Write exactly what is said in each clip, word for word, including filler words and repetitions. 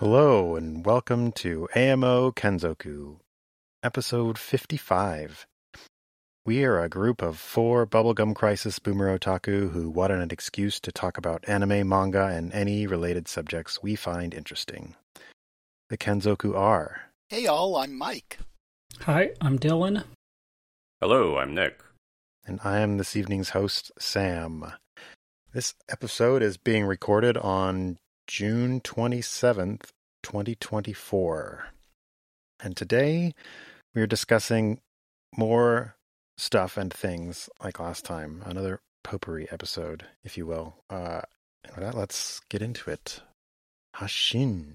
Hello and welcome to A M O Kenzoku, episode fifty-five. We are a group of four Bubblegum Crisis boomer otaku who wanted an excuse to talk about anime, manga, and any related subjects we find interesting. The Kenzoku are... Hey y'all, I'm Mike. Hi, I'm Dylan. Hello, I'm Nick. And I am this evening's host, Sam. This episode is being recorded on June twenty-seventh, twenty twenty-four. And today we are discussing more stuff and things like last time. Another potpourri episode, if you will. Uh, and with that, let's get into it. Hashin.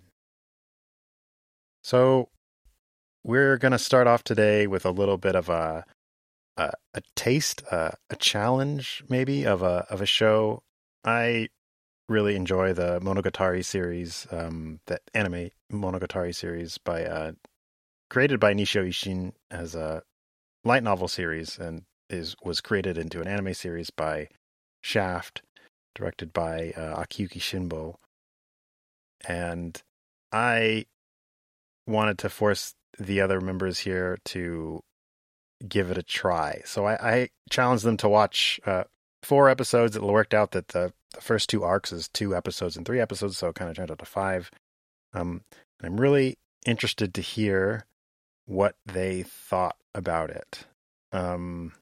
So we're going to start off today with a little bit of a a, a taste, uh, a challenge maybe of a of a show. I really enjoy the Monogatari series, um, that anime Monogatari series by uh, created by Nishio Ishin as a light novel series, and is was created into an anime series by Shaft, directed by uh, Akiyuki Shinbo. And I wanted to force the other members here to give it a try, so I, I challenged them to watch uh, four episodes. It worked out that the The first two arcs is two episodes and three episodes, so it kind of turned out to five. Um, I'm really interested to hear what they thought about it. Um,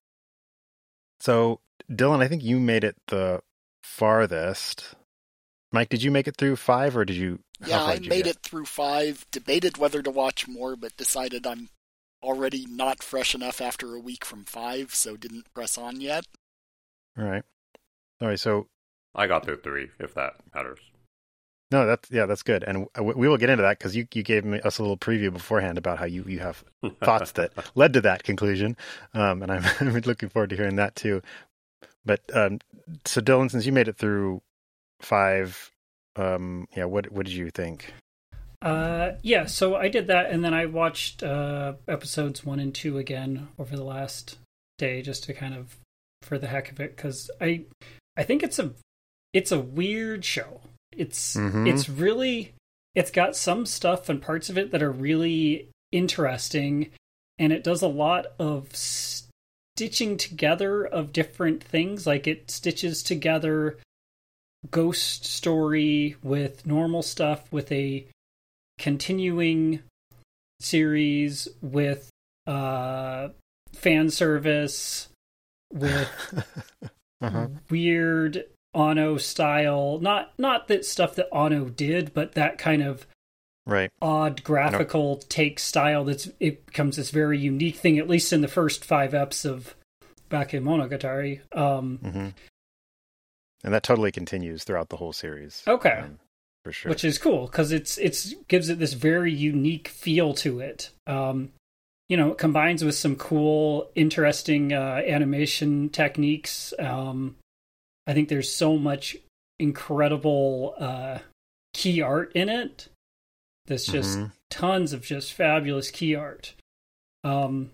so, Dylan, I think you made it the farthest. Mike, did you make it through five, or did you? Yeah, I did you made get? it through five, debated whether to watch more, but decided I'm already not fresh enough after a week from five, so didn't press on yet. All right. All right, so I got through three, if that matters. no, that's yeah, that's good, and we will get into that because you, you gave me, us a little preview beforehand about how you, you have thoughts that led to that conclusion, um, and I'm, I'm looking forward to hearing that too. But um, so, Dylan, since you made it through five, um, yeah, what what did you think? Uh, yeah, so I did that, and then I watched uh, episodes one and two again over the last day, just to kind of for the heck of it, because I I think it's a it's a weird show. It's mm-hmm. it's really it's got some stuff and parts of it that are really interesting, and it does a lot of stitching together of different things. Like it stitches together ghost story with normal stuff, with a continuing series, with uh, fan service, with uh-huh. weird Ono style, not not that stuff that Ono did, but that kind of right odd graphical take style. That's it becomes this very unique thing, at least in the first five eps of Bakemonogatari. Um, mm-hmm. And that totally continues throughout the whole series. Okay, um, for sure, which is cool because it's it's gives it this very unique feel to it. Um, you know, it combines with some cool, interesting uh, animation techniques. Um, I think there's so much incredible uh, key art in it. There's just mm-hmm. tons of just fabulous key art. Um,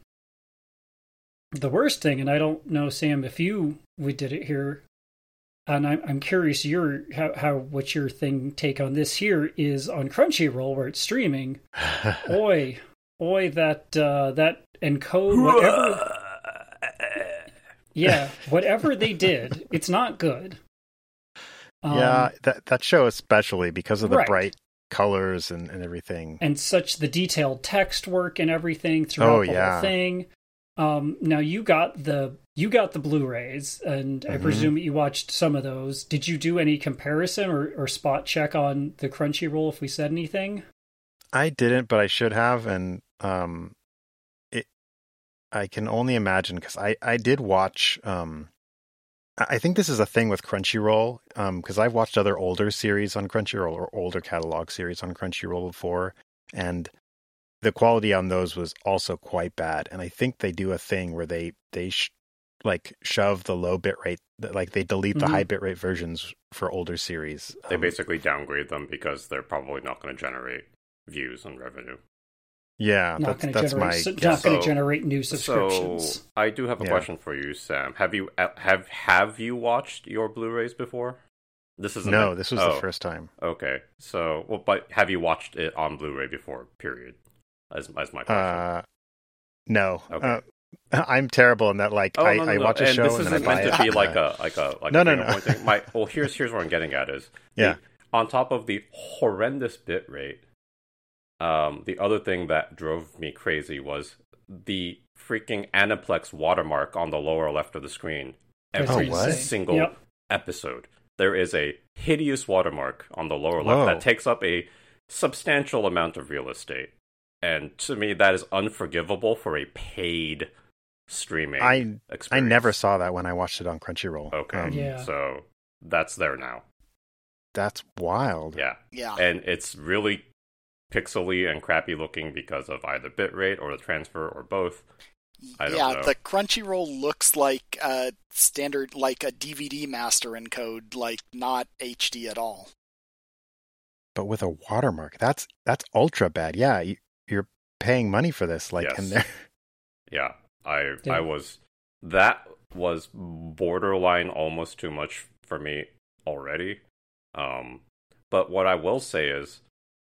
the worst thing, and I don't know, Sam, if you we did it here, and I'm I'm curious your how, how what your thing take on this here is on Crunchyroll where it's streaming. Oi, oi, that uh, that encode whatever. Yeah, whatever they did, it's not good. Um, yeah, that that show especially because of the right. bright colors and, and everything. And such the detailed text work and everything throughout oh, the yeah. whole thing. Um, now you got the you got the Blu-rays, and mm-hmm. I presume you watched some of those. Did you do any comparison or, or spot check on the Crunchyroll if we said anything? I didn't, but I should have, and um, it. I can only imagine because I, I did watch. Um, I think this is a thing with Crunchyroll because um, I've watched other older series on Crunchyroll or older catalog series on Crunchyroll before, and the quality on those was also quite bad. And I think they do a thing where they they sh- like shove the low bit rate, like they delete mm-hmm. the high bit rate versions for older series. They um, basically downgrade them because they're probably not going to generate views and revenue. Yeah, not that's, that's my generate, guess. not going to So- generate new subscriptions. So I do have a Yeah. question for you, Sam. Have you uh, have have you watched your Blu-rays before? This isn't No, the- this was oh, the first time. Okay, so well, but have you watched it on Blu-ray before? Period. As as my question. Uh, no. Okay. Uh, I'm terrible in that. Like, Oh, I, no, no, I no. watch a and show this and then I isn't buy meant it. to be like a like a like No, a no, finger no. pointing. My well, here's here's what I'm getting at is the- Yeah. on top of the horrendous bit rate. Um, the other thing that drove me crazy was the freaking Aniplex watermark on the lower left of the screen. Every Oh, what? single Yep. episode, there is a hideous watermark on the lower Whoa. left that takes up a substantial amount of real estate. And to me, that is unforgivable for a paid streaming I experience. I never saw that when I watched it on Crunchyroll. Okay, Um, Yeah. so that's there now. That's wild. Yeah, Yeah. and it's really pixely and crappy looking because of either bitrate or the transfer or both. I don't yeah, know. the Crunchyroll looks like a standard, like a D V D master encode, like not H D at all. But with a watermark, that's that's ultra bad. Yeah, you, you're paying money for this. Like, Yes. and they're Yeah, I Yeah. I was that was borderline almost too much for me already. Um, but what I will say is,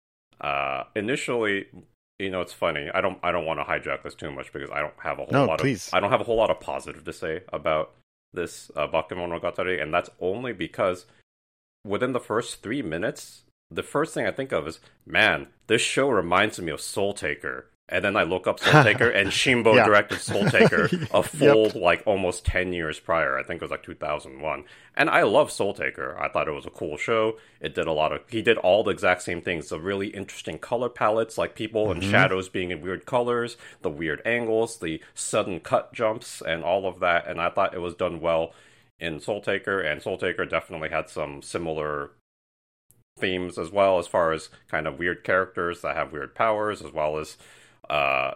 uh, initially, you know, it's funny. I don't I don't want to hijack this too much because I don't have a whole No, lot please. of I don't have a whole lot of positive to say about this uh, Bakemonogatari, and that's only because within the first three minutes, the first thing I think of is, man, this show reminds me of Soul Taker. And then I look up Soul Taker, and Shimbo Yeah. directed Soul Taker a full, Yep. like, almost ten years prior. I think it was like two thousand one. And I love Soul Taker. I thought it was a cool show. It did a lot of, he did all the exact same things. The really interesting color palettes, like people and Mhm. shadows being in weird colors, the weird angles, the sudden cut jumps, and all of that. And I thought it was done well in Soul Taker. And Soul Taker definitely had some similar themes as well, as far as kind of weird characters that have weird powers, as well as uh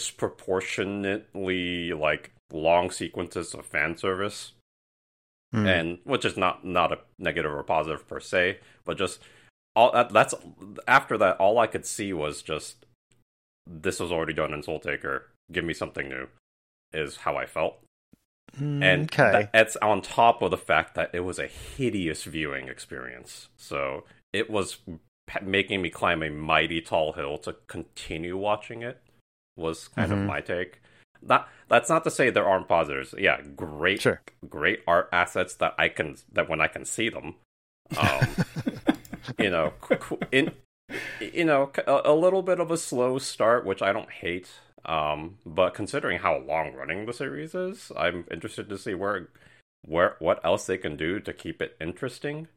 disproportionately like long sequences of fan service, Hmm. and which is not not a negative or positive per se, but just all that, that's after that all I could see was just this was already done in Soul Taker, give me something new, is how I felt. Mm, And okay. that, it's on top of the fact that it was a hideous viewing experience. So it was p- making me climb a mighty tall hill to continue watching it, was kind Mhm. of my take. Not, that's not to say there aren't positives. Yeah, great, Sure. great art assets that I can, that when I can see them, um, you know, qu- qu- in, you know, a, a little bit of a slow start, which I don't hate. Um, but considering how long running the series is, I'm interested to see where, where, what else they can do to keep it interesting.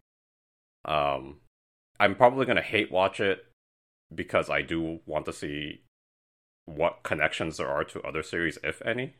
Um, I'm probably gonna hate watch it because I do want to see what connections there are to other series, if any.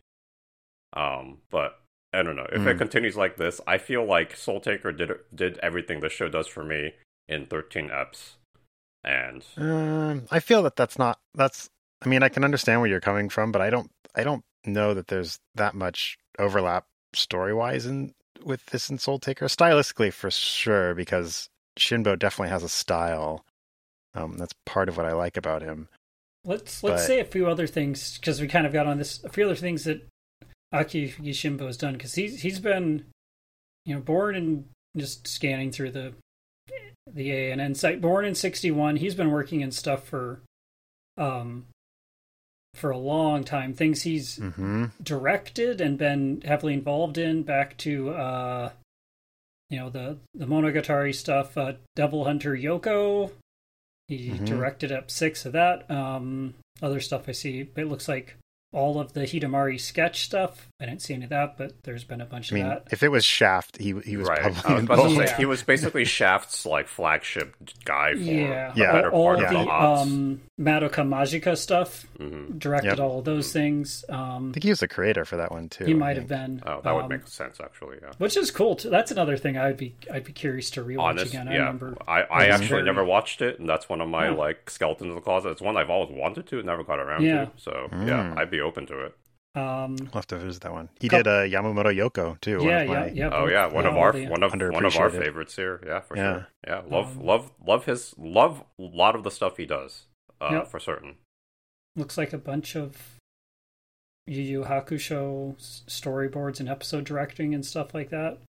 Um, but I don't know if it Mm. continues like this. I feel like Soul Taker did did everything the show does for me in thirteen eps, and Um, I feel that that's not. That's. I mean, I can understand where you're coming from, but I don't. I don't know that there's that much overlap story wise in with this and Soul Taker. Stylistically, for sure, because Shinbo definitely has a style. Um, that's part of what I like about him. Let's let's But- say a few other things because we kind of got on this. A few other things that Aki Yishimbo has done because he's he's been, you know, born and just scanning through the the A N N site. Born in sixty-one, he's been working in stuff for, um, for a long time. Things he's Mm-hmm. directed and been heavily involved in, back to uh, you know, the the Monogatari stuff. Uh, Devil Hunter Yoko. He Mhm. directed up six of that. Um, other stuff I see, it looks like all of the Hidamari sketch stuff. I didn't see any of that, but there's been a bunch I mean, of that. if it was Shaft, he he was right. probably I was about to involved. say, he was basically Shaft's like flagship guy for Yeah, Yeah. the better all, all part of of the the odds. um, Madoka Magica stuff. Mhm. Directed Yep. all of those things. I Um, think he was the creator for that one too. he I might have think. been. Oh, that would Um, make sense actually. Yeah. Which is cool too. That's another thing I'd be I'd be curious to rewatch Honest, again. I yeah. remember. I, I it was actually very- never watched it, and that's one of my Oh. like skeletons in the closet. It's one I've always wanted to, never got around Yeah. to. So yeah, Mm. I'd be open to it. Um, I'll have to visit that one. He Couple- did uh, Yamamoto Yoko too. one yeah, of my- yeah, yeah. Oh yeah, one of all our the- one of one of our Underappreciated. favorites here. Yeah, for Yeah. sure. Yeah, love Um, love love his love a lot of the stuff he does. Uh, Yep. for certain. Looks like a bunch of Yu Yu Hakusho s- storyboards and episode directing and stuff like that.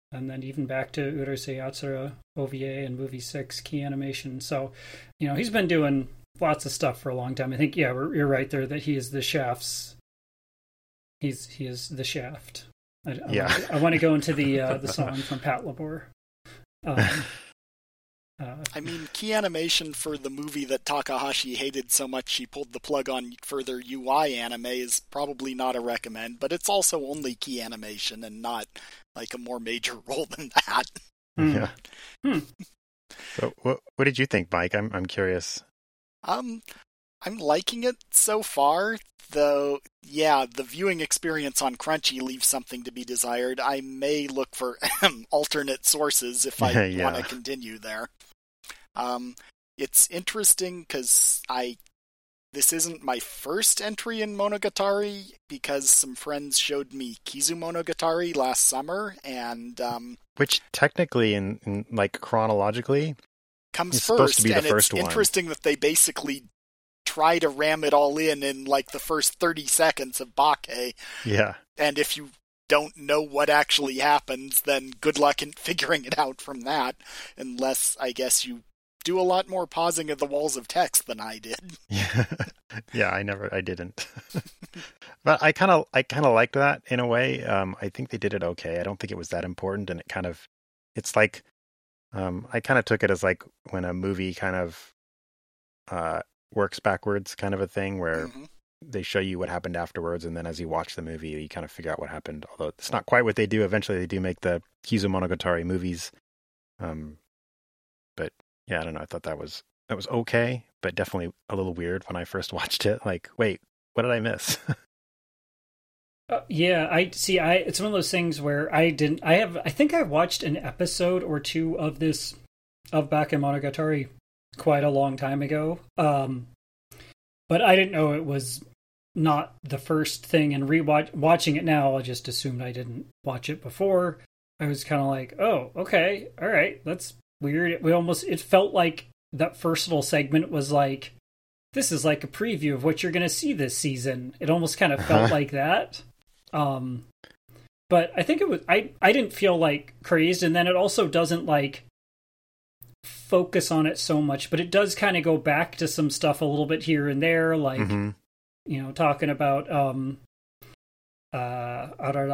and then even back to Urusei Yatsura O V A and movie six Key Animation. So, you know, he's been doing lots of stuff for a long time. I think, yeah, you're right there that he is the Shaft's. He's he is the Shaft. I, I yeah, want to, I want to go into the uh, the song from Pat Labor. Um, uh, I mean, Key Animation for the movie that Takahashi hated so much he pulled the plug on further U I anime is probably not a recommend, but it's also only Key Animation and not like a more major role than that. hmm. yeah. Hmm. So, what what did you think, Mike? I'm I'm curious. Um, I'm liking it so far, though, yeah, the viewing experience on Crunchy leaves something to be desired. I may look for alternate sources if I Yeah. want to continue there. Um, it's interesting because I this isn't my first entry in Monogatari, because some friends showed me Kizu Monogatari last summer, and um, Which technically, in, in like chronologically, comes it's first, supposed to be the and first it's one. interesting that they basically try to ram it all in in like the first thirty seconds of Bake, yeah, and if you don't know what actually happens, then good luck in figuring it out from that, unless, I guess, you do a lot more pausing of the walls of text than I did. yeah, yeah. I never, I didn't, but I kind of, I kind of liked that in a way. Um, I think they did it okay. I don't think it was that important, and it kind of, it's like, um, I kind of took it as like when a movie kind of, uh, works backwards, kind of a thing where. Mm-hmm. They show you what happened afterwards, and then as you watch the movie, you kind of figure out what happened. Although it's not quite what they do. Eventually, they do make the Kizu Monogatari movies. Um, but yeah, I don't know. I thought that was that was okay, but definitely a little weird when I first watched it. Like, wait, what did I miss? Uh, yeah, I see. I it's one of those things where I didn't. I have. I think I watched an episode or two of this of Bake Monogatari quite a long time ago. Um, but I didn't know it was not the first thing. And rewatch watching it now, I just assumed I didn't watch it before. I was kind of like, oh, okay, all right, that's weird. We almost it felt like that first little segment was like, this is like a preview of what you're going to see this season. It almost kind of felt like that. Um, but I think it was, I, I didn't feel like crazed. And then it also doesn't like focus on it so much, but it does kind of go back to some stuff a little bit here and there. Like, mm-hmm. you know, talking about, um, uh,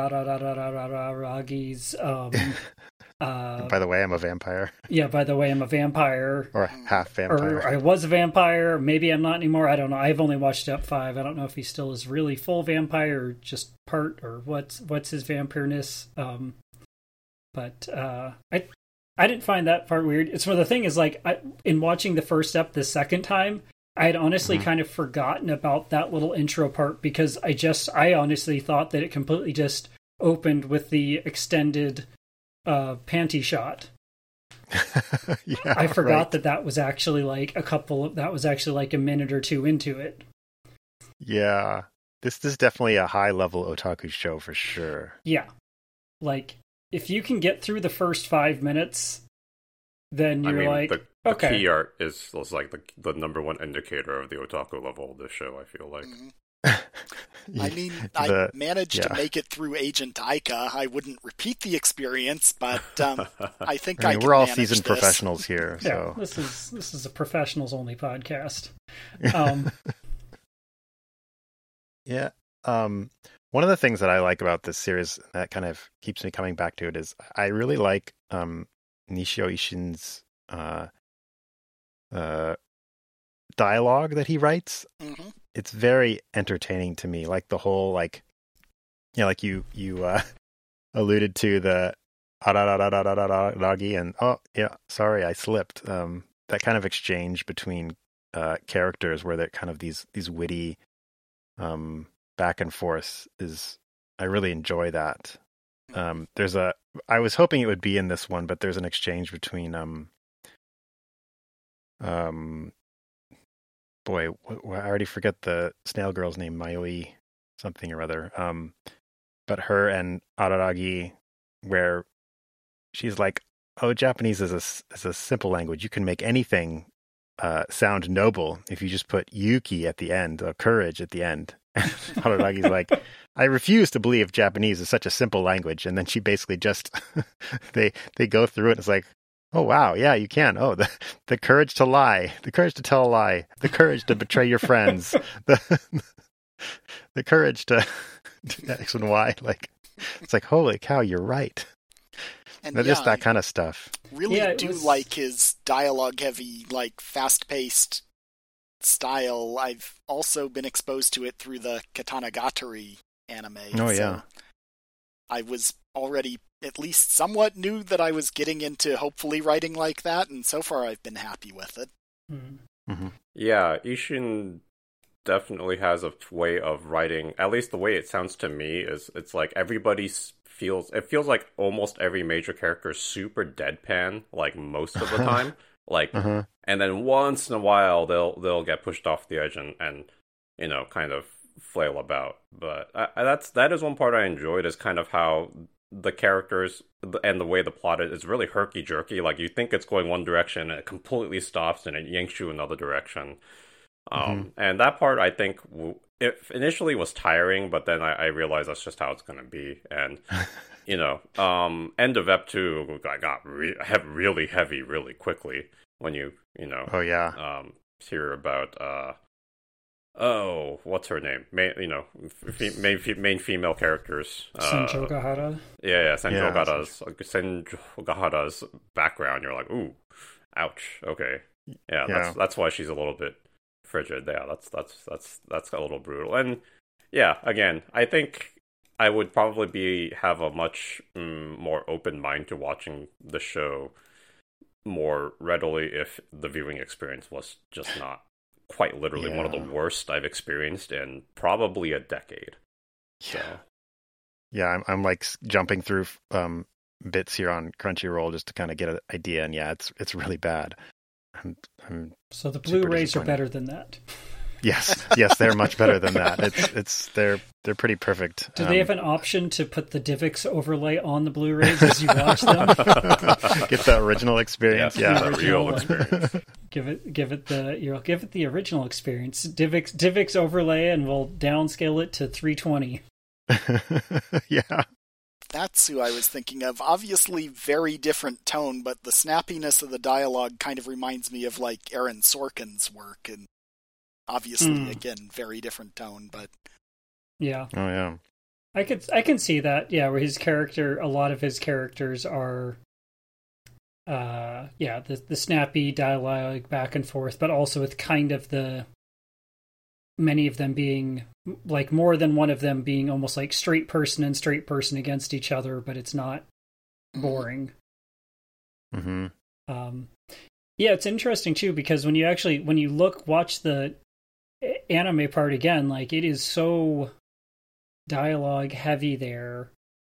Araragi's, um, uh, By the way, I'm a vampire. Yeah, by the way, I'm a vampire. Or half vampire. Or I was a vampire. Maybe I'm not anymore. I don't know. I've only watched up five. I don't know if he still is really full vampire or just part, or what's what's his vampireness. Um, but uh, I I didn't find that part weird. It's one of the thing is like I, in watching the first ep the second time, I had honestly mm-hmm. kind of forgotten about that little intro part because I just I honestly thought that it completely just opened with the extended uh, panty shot. yeah, I forgot right. that that was actually like a couple of, that was actually like a minute or two into it. Yeah. This, this is definitely a high level otaku show for sure. Yeah. Like if you can get through the first five minutes, then you're I mean, like, the, the okay. key art is, is like the, the number one indicator of the otaku level of this show, I feel like. Mm-hmm. I mean, the, I managed yeah. to make it through Agent Aika. I wouldn't repeat the experience, but um, I think I, I mean, I can we're all manage seasoned this. professionals here. Yeah, so. this is this is a professionals only podcast. Um, yeah. Um, one of the things that I like about this series that kind of keeps me coming back to it is I really like um, Nishio Ishin's uh, uh, dialogue that he writes. Mm-hmm. It's very entertaining to me. Like the whole, like, you know, like you, you, uh, alluded to the ararararararagi and, oh, yeah, sorry, I slipped. Um, that kind of exchange between, uh, characters where they're kind of these, these witty, um, back and forth is, I really enjoy that. Um, there's a, I was hoping it would be in this one, but there's an exchange between, um, um, boy, I already forget the snail girl's name, Mayoi something or other. Um, but her and Araragi, where she's like, "Oh, Japanese is a is a simple language. You can make anything uh, sound noble if you just put yuki at the end, or courage at the end. Harunagi's like, I refuse to believe Japanese is such a simple language. And then she basically just, they they go through it and it's like, oh, wow, yeah, you can. Oh, the, the courage to lie, the courage to tell a lie, the courage to betray your friends, the the courage to do X and Y. Like, it's like, holy cow, you're right. And They're yeah, just that kind of stuff. Really Yeah, it do was- like his dialogue-heavy, like fast-paced style. I've also been exposed to it through the Katanagatari anime. Oh, so yeah. I was already at least somewhat knew that I was getting into hopefully writing like that, and so far I've been happy with it. Hmm. Mm-hmm. Yeah, Ishin definitely has a way of writing, at least the way it sounds to me, is it's like everybody s- feels, it feels like almost every major character is super deadpan, like most of the time. Like, Uh-huh. and then once in a while they'll they'll get pushed off the edge and, and you know, kind of flail about. But I, I, that's that is one part I enjoyed, is kind of how the characters and the way the plot is, is really herky jerky. Like, you think it's going one direction and it completely stops and it yanks you another direction. Um, Mhm. and that part I think w- it initially was tiring, but then I, I realized that's just how it's going to be. And you know, um, End of Ep two I got re- have really heavy really quickly when you you know Oh, yeah. um hear about uh oh what's her name main you know f- main f- main female characters uh, Senjo Gahara. yeah yeah Senjo Yeah, Gahara's Senjo Gahara's background. You're like, ooh, ouch. Okay, yeah, Yeah. that's that's why she's a little bit frigid. Yeah, that's that's that's that's a little brutal. And yeah, again, I think I would probably be have a much mm, more open mind to watching the show more readily if the viewing experience was just not quite literally one of the Yeah. worst I've experienced in probably a decade. So Yeah. Yeah, I'm, I'm like s- jumping through um, bits here on Crunchyroll just to kind of get an idea. And yeah, it's it's really bad. I'm, I'm, So the Super Blu-rays are disappointed. better than that. yes, yes, they're much better than that. It's it's they're they're pretty perfect. Do Um, they have an option to put the DivX overlay on the Blu-rays as you watch them? get the original experience? yes, Yeah. the real Original. experience. give it, give it the, you'll give it the original experience. DivX, DivX overlay, and we'll downscale it to three twenty. Yeah. That's who I was thinking of. Obviously, very different tone, but the snappiness of the dialogue kind of reminds me of like Aaron Sorkin's work, and obviously, Hmm. again, very different tone. But Yeah, Oh yeah. I could, I can see that. Yeah, where his character, a lot of his characters are, uh, yeah, the the snappy dialogue back and forth, but also with kind of the many of them being like more than one of them being almost like straight person and straight person against each other, but it's not boring. Mm-hmm. Um, yeah, it's interesting too because when you actually when you look watch the a- anime part again, like it is so dialogue heavy there,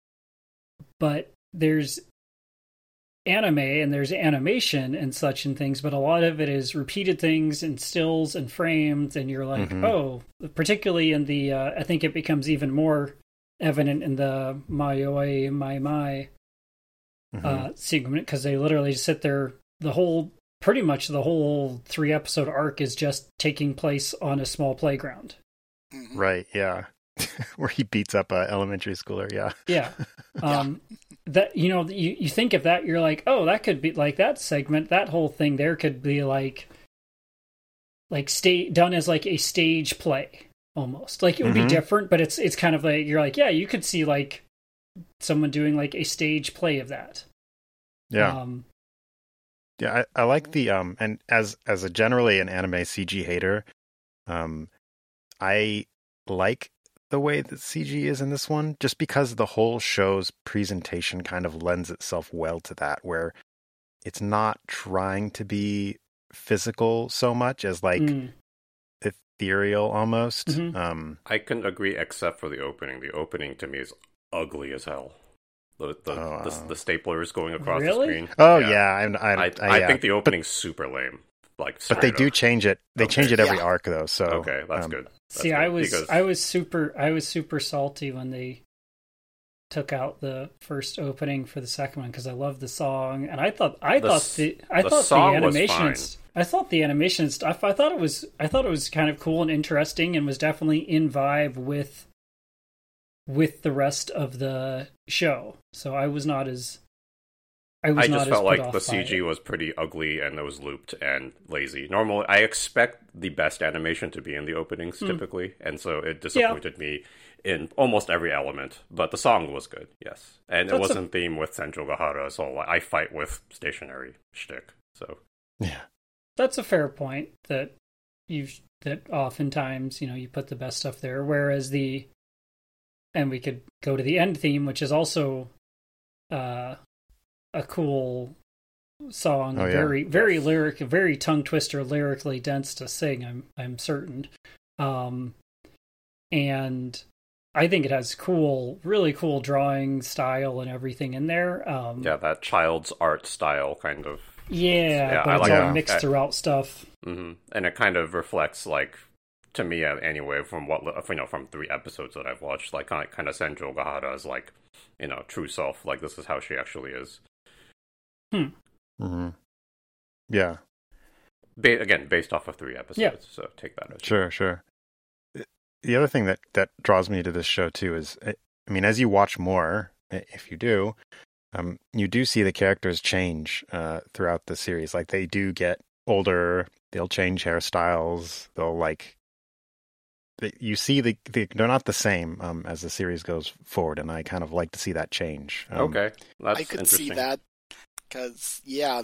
but there's anime and there's animation and such and things, but a lot of it is repeated things and stills and frames, and you're like, Mhm. oh, particularly in the uh, I think it becomes even more evident in the Mayoi Mai Mai Mm-hmm. uh, segment because they literally just sit there. The whole, pretty much the whole three episode arc is just taking place on a small playground. mhm. Right. Yeah. Where he beats up a elementary schooler. Yeah. Yeah. Um, that, you know, you, you think of that, you're like, oh, that could be like that segment, that whole thing there could be like, like stay done as like a stage play almost. Like it would Mhm. be different, but it's, it's kind of like, you're like, yeah, you could see like someone doing like a stage play of that. Yeah. Um, Yeah, I, I like the um and as as a generally an anime C G hater, um I like the way that C G is in this one just because the whole show's presentation kind of lends itself well to that, where it's not trying to be physical so much as like mm, ethereal almost. Mhm. Um I couldn't agree except for the opening. The opening to me is ugly as hell. The the Oh, the, uh, the staplers going across Really? the screen. oh yeah, I I, I, I, I yeah. think the opening's super lame. Like, but they straight do up. change it. They Okay. change it every Yeah. arc though. So Okay, that's um, good. That's See, good, I was because I was super I was super salty when they took out the first opening for the second one because I loved the song and I thought I The thought s- the I the thought song the was animation fine. and s- I thought the animation stuff. I thought it was. I thought it was kind of cool and interesting, and was definitely in vibe with with the rest of the show. So I was not as. I, was I just not felt as like the C G it. was pretty ugly and it was looped and lazy. Normally, I expect the best animation to be in the openings Mm. typically, and so it disappointed yeah. me in almost every element. But the song was good, yes, and That's it was a... in theme with Senjo Gahara, so I fight with stationary shtick. So yeah, that's a fair point. That you that oftentimes you know you put the best stuff there, whereas the and we could go to the end theme, which is also. Uh, a cool song, oh, yeah. very very lyric, very tongue twister, lyrically dense to sing. I'm I'm certain, um, and I think it has cool, really cool drawing style and everything in there. Um, yeah, that child's art style kind of. Yeah, yeah but I it's like all that. mixed I, throughout stuff. Mm-hmm. And it kind of reflects like. To me, anyway, from what you know, from three episodes that I've watched, like kind of, kind of Senjo Gahara is like, you know, true self. Like this is how she actually is. Hmm. Mm-hmm. Yeah. Ba- again, based off of three episodes, yeah. So take that as sure, sure. The other thing that that draws me to this show too is, I mean, as you watch more, if you do, um, you do see the characters change uh, throughout the series. Like they do get older. They'll change hairstyles. They'll like. You see, the, the they're not the same um, as the series goes forward, and I kind of like to see that change. Um, okay, that's I could see that because, yeah,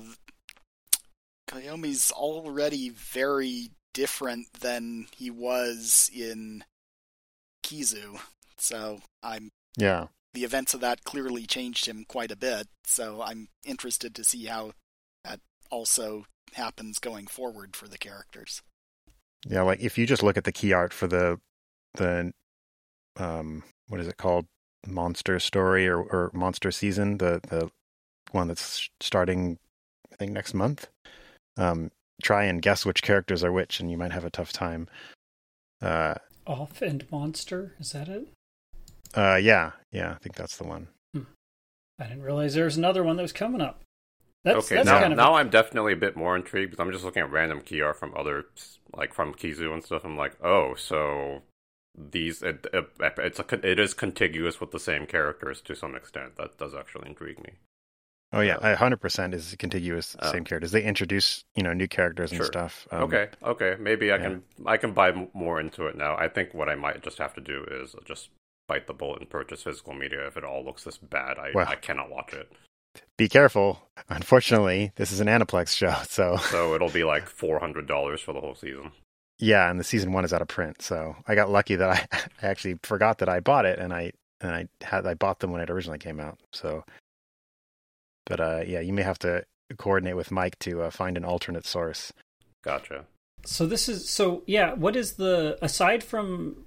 Koyomi's already very different than he was in Kizu, so I'm yeah. The events of that clearly changed him quite a bit, so I'm interested to see how that also happens going forward for the characters. Yeah, like if you just look at the key art for the the um what is it called, Monster Story or, or Monster Season, the the one that's starting I think next month. Um, try and guess which characters are which, and you might have a tough time. Uh, Off and Monster, is that it? Uh, yeah, yeah, I think that's the one. Hmm. I didn't realize there was another one that was coming up. That's, okay, that's now, kind of now a... I'm definitely a bit more intrigued because I'm just looking at random key art from other, like from Kizu and stuff. I'm like, oh, so these it, it, it's a, it is contiguous with the same characters to some extent. That does actually intrigue me. Oh yeah, one hundred percent is contiguous, uh, same characters. They introduce, you know, new characters and sure. stuff. Um, okay, okay, maybe I yeah. can I can buy more into it now. I think what I might just have to do is just bite the bullet and purchase physical media. If it all looks this bad, I well, I cannot watch it. Be careful. Unfortunately, this is an Aniplex show, so so it'll be like four hundred dollars for the whole season. Yeah, and the season one is out of print, so I got lucky that I, I actually forgot that I bought it, and I and I had I bought them when it originally came out. So, but uh, yeah, you may have to coordinate with Mike to uh, find an alternate source. Gotcha. So this is so yeah. What is the aside from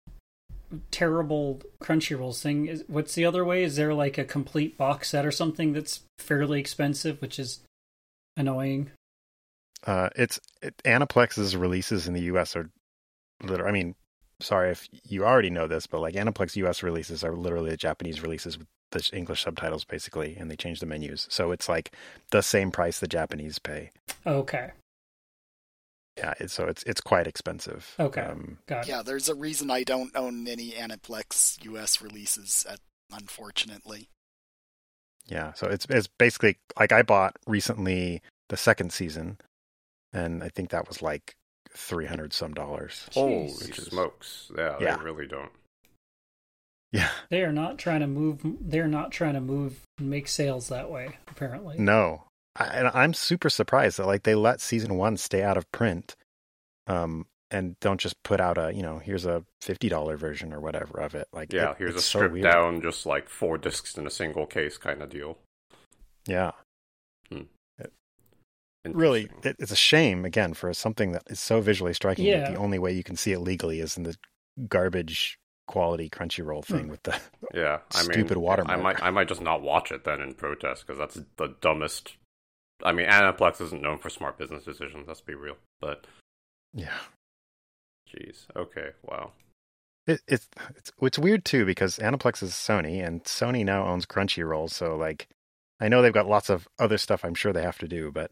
terrible Crunchyrolls thing? Is what's the other way? Is there like a complete box set or something that's fairly expensive, which is annoying? Uh, it's it, Aniplex's releases in the U S are literally. I mean, sorry if you already know this, but like Aniplex U S releases are literally the Japanese releases with the English subtitles, basically, and they change the menus, so it's like the same price the Japanese pay. Okay. Yeah, it's, so it's it's quite expensive. Okay, um, got it. Yeah, there's a reason I don't own any Aniplex U S releases, at, unfortunately. Yeah, so it's it's basically like I bought recently the second season, and I think that was like three hundred some dollars. Holy Jesus. smokes! Yeah, yeah, they really don't. Yeah, they are not trying to move. They're not trying to move and make sales that way. Apparently, no. I, and I'm super surprised that like they let season one stay out of print, um, and don't just put out a you know here's a fifty dollar version or whatever of it. Like yeah, it, here's a so stripped weird. down, just like four discs in a single case kind of deal. Yeah, hmm. it, really, it, it's a shame again for something that is so visually striking. Yeah. That the only way you can see it legally is in the garbage quality Crunchyroll thing Hmm. with the yeah, I stupid mean, watermark. I might I might just not watch it then in protest because that's the dumbest. I mean, Aniplex isn't known for smart business decisions. Let's be real, but yeah, jeez, okay, wow. it, it's it's it's weird too because Aniplex is Sony and Sony now owns Crunchyroll. So like, I know they've got lots of other stuff I'm sure they have to do, but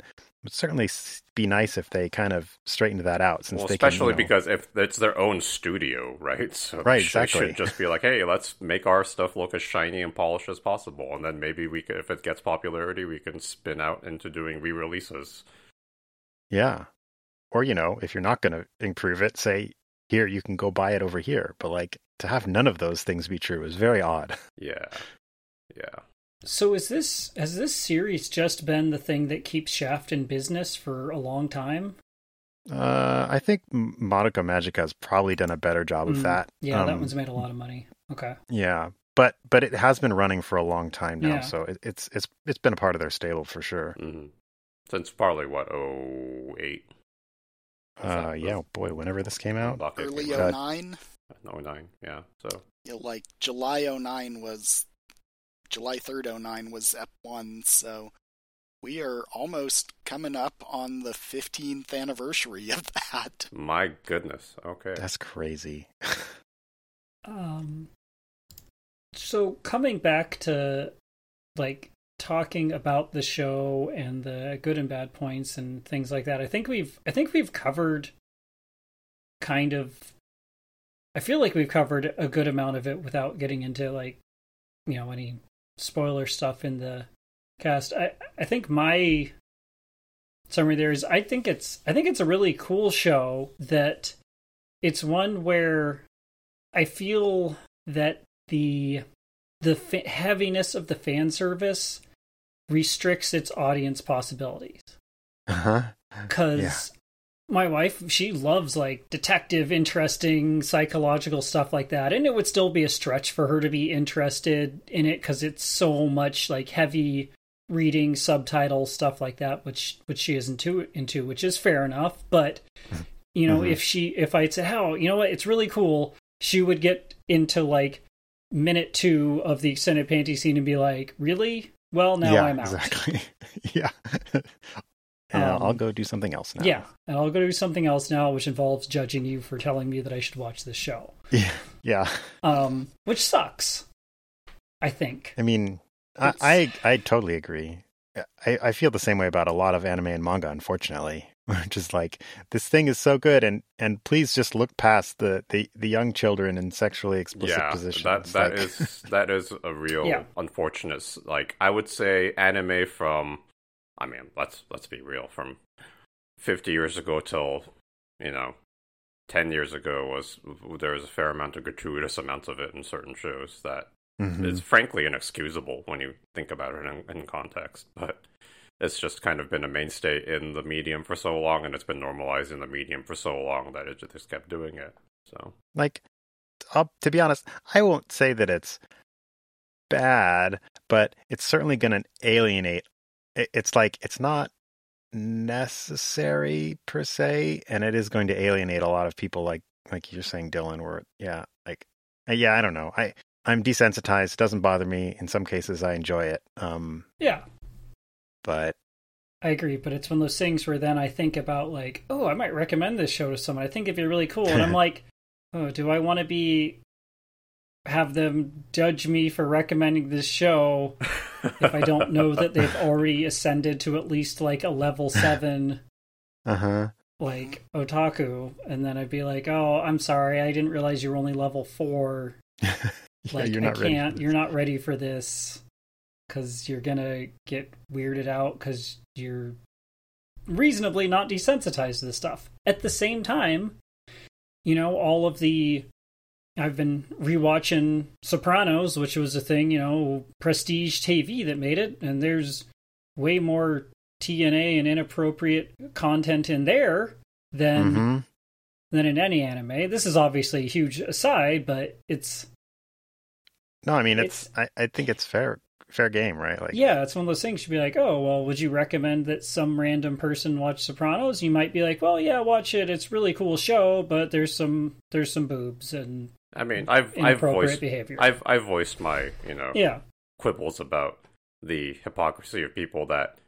would certainly be nice if they kind of straightened that out. Since well, they especially can, you know, because if it's their own studio, right? So right, they should, exactly. should just be like, hey, let's make our stuff look as shiny and polished as possible, and then maybe we could, if it gets popularity, we can spin out into doing re-releases. Yeah. Or, you know, if you're not going to improve it, say, here, you can go buy it over here. But, like, to have none of those things be true is very odd. Yeah. Yeah. So is this has this series just been the thing that keeps Shaft in business for a long time? Uh, I think Monica Magica has probably done a better job of Mm, that. Yeah, Um, that one's made a lot of money. Okay. Yeah. But but it has been running for a long time now, Yeah. so it, it's it's it's been a part of their stable for sure. Mm-hmm. Since probably, what, oh eight? Uh, yeah, boy, whenever this came out. Early Uh, oh nine. oh nine, yeah. So You know, like July oh nine was July third oh nine was Ep one, so we are almost coming up on the fifteenth anniversary of that. my goodness. Okay. That's crazy. Um. So coming back to like talking about the show and the good and bad points and things like that, I think we've I think we've covered kind of. I feel like we've covered a good amount of it without getting into like, you know, any spoiler stuff in the cast. I I think my summary there is I think it's I think it's a really cool show that it's one where I feel that the the fa- heaviness of the fan service restricts its audience possibilities. Uh-huh. Because Yeah. my wife, she loves like detective, interesting, psychological stuff like that, and it would still be a stretch for her to be interested in it because it's so much like heavy reading, subtitles, stuff like that, which which she isn't too into, which is fair enough. But you know, Mhm. if she if I'd say, "Oh, you know what, it's really cool," she would get into like minute two of the extended panty scene and be like, "Really? Well, now yeah, I'm out." exactly. yeah. Yeah, Um, I'll go do something else now. Yeah, and I'll go do something else now, which involves judging you for telling me that I should watch this show. Yeah. Yeah. Um, which sucks, I think. I mean, I, It's- I I totally agree. I, I feel the same way about a lot of anime and manga, unfortunately. Just like, this thing is so good, and, and please just look past the, the, the young children in sexually explicit Yeah, positions. that that like, is that is a real Yeah. unfortunate. s- Like I would say, anime from, I mean, let's let's be real, from fifty years ago till, you know, ten years ago was there was a fair amount of gratuitous amounts of it in certain shows that Mhm. is frankly inexcusable when you think about it in, in context. But it's just kind of been a mainstay in the medium for so long, and it's been normalized in the medium for so long that it just kept doing it. So like, I'll, to be honest, I won't say that it's bad, but it's certainly going to alienate. It, it's like, it's not necessary per se, and it is going to alienate a lot of people, like like you're saying, Dylan, where, yeah, like, uh, yeah, I don't know. I, I'm desensitized. It doesn't bother me. In some cases, I enjoy it. Um, Yeah, but I agree, but it's one of those things where then I think about like, oh, I might recommend this show to someone. I think it'd be really cool, and I'm like, oh, do I want to be have them judge me for recommending this show if I don't know that they've already ascended to at least like a level seven uh-huh. like otaku, and then I'd be like, oh, I'm sorry, I didn't realize you were only level four. Yeah, Like, you're I not ready for can't, this. you're not ready for this because you're gonna get weirded out because you're reasonably not desensitized to this stuff. At the same time, you know, all of the I've been rewatching Sopranos, which was a thing, you know, prestige T V that made it, and there's way more T N A and inappropriate content in there than Mhm. than in any anime. This is obviously a huge aside, but it's No, I mean, it's, I, I think it's fair fair game, right? Like, yeah, it's one of those things. You'd be like, oh, well, would you recommend that some random person watch Sopranos? You might be like, well, yeah, watch it. It's a really cool show, but there's some there's some boobs and I mean, I've I've inappropriate voiced behavior. I've I've voiced my you know yeah, quibbles about the hypocrisy of people that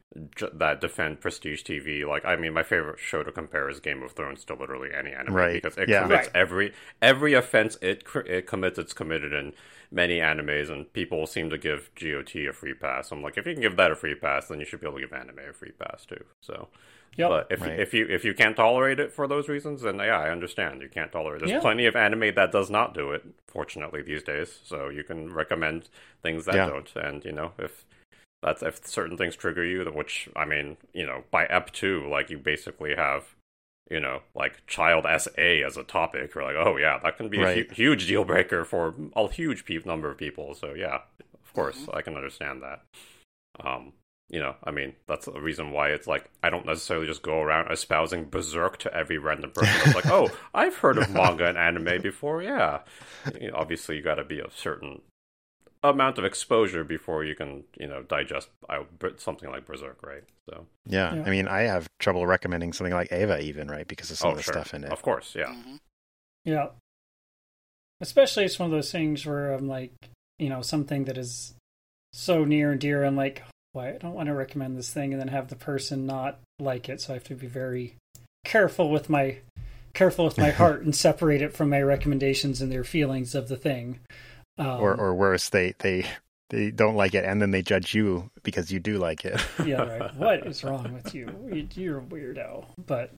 j- that defend prestige T V. Like, I mean, my favorite show to compare is Game of Thrones to literally any anime, Right. because it Yeah. commits Right. every every offense it cr- it commits. It's committed in many animes, and people seem to give G O T a free pass. I'm like, if you can give that a free pass, then you should be able to give anime a free pass too. So. Yep. But if Right. you, if you if you can't tolerate it for those reasons, then yeah, I understand you can't tolerate it. There's Yeah. plenty of anime that does not do it, fortunately these days. So you can recommend things that Yeah. don't, and you know if that's if certain things trigger you, which I mean, you know, by ep two, like you basically have, you know, like child S A as a topic. You're like, oh yeah, that can be Right. a hu- huge deal breaker for a huge pe- number of people. So yeah, of course, Mhm. I can understand that. Um. You know, I mean, that's the reason why it's like, I don't necessarily just go around espousing Berserk to every random person that's like, oh, I've heard of manga and anime before, yeah. You know, obviously, you gotta be a certain amount of exposure before you can, you know, digest uh, something like Berserk, right? So, Yeah. Yeah. I mean, I have trouble recommending something like Eva even, right? Because of some oh, of the sure. stuff in it. Of course, yeah. Mhm. Yeah. Especially it's one of those things where I'm like, you know, something that is so near and dear. I'm like, why I don't want to recommend this thing and then have the person not like it. So I have to be very careful with my careful with my heart and separate it from my recommendations and their feelings of the thing. Um, Or or worse, they they they don't like it and then they judge you because you do like it. yeah, right. What is wrong with you? You- You're a weirdo. But,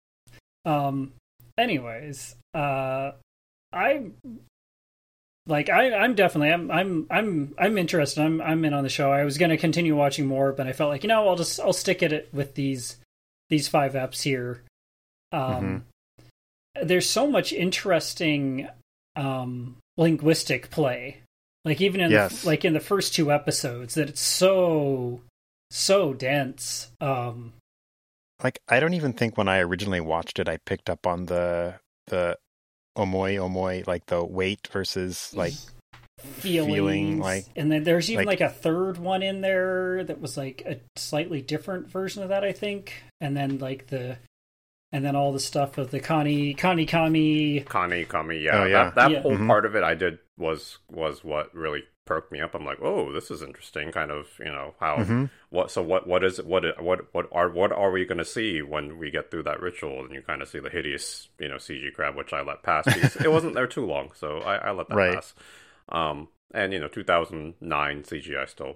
um, anyways, uh, I like I I'm definitely I'm I'm I'm I'm interested. I'm I'm in on the show. I was going to continue watching more, but I felt like, you know, I'll just I'll stick at it with these these five eps here. Um, there's so much interesting um linguistic play. Like even in Yes. the, like in the first two episodes, that it's so so dense. Um, Like, I don't even think when I originally watched it, I picked up on the the omoi omoi, like the weight versus like feelings, feeling, like- and then there's even like- like, a third one in there that was like a slightly different version of that, I think. And then like the and then all the stuff of the Kani Kani Kami. Kani Kami, yeah. Oh, yeah. That, that Yeah. whole Mhm. part of it I did was was what really perked me up. I'm like, oh, this is interesting. Kind of, you know, how Mhm. what so what what is what what what are what are we going to see when we get through that ritual? And you kind of see the hideous, you know, C G crab, which I let pass because it wasn't there too long, so I, I let that Right. pass. Um, and you know, two thousand nine C G I still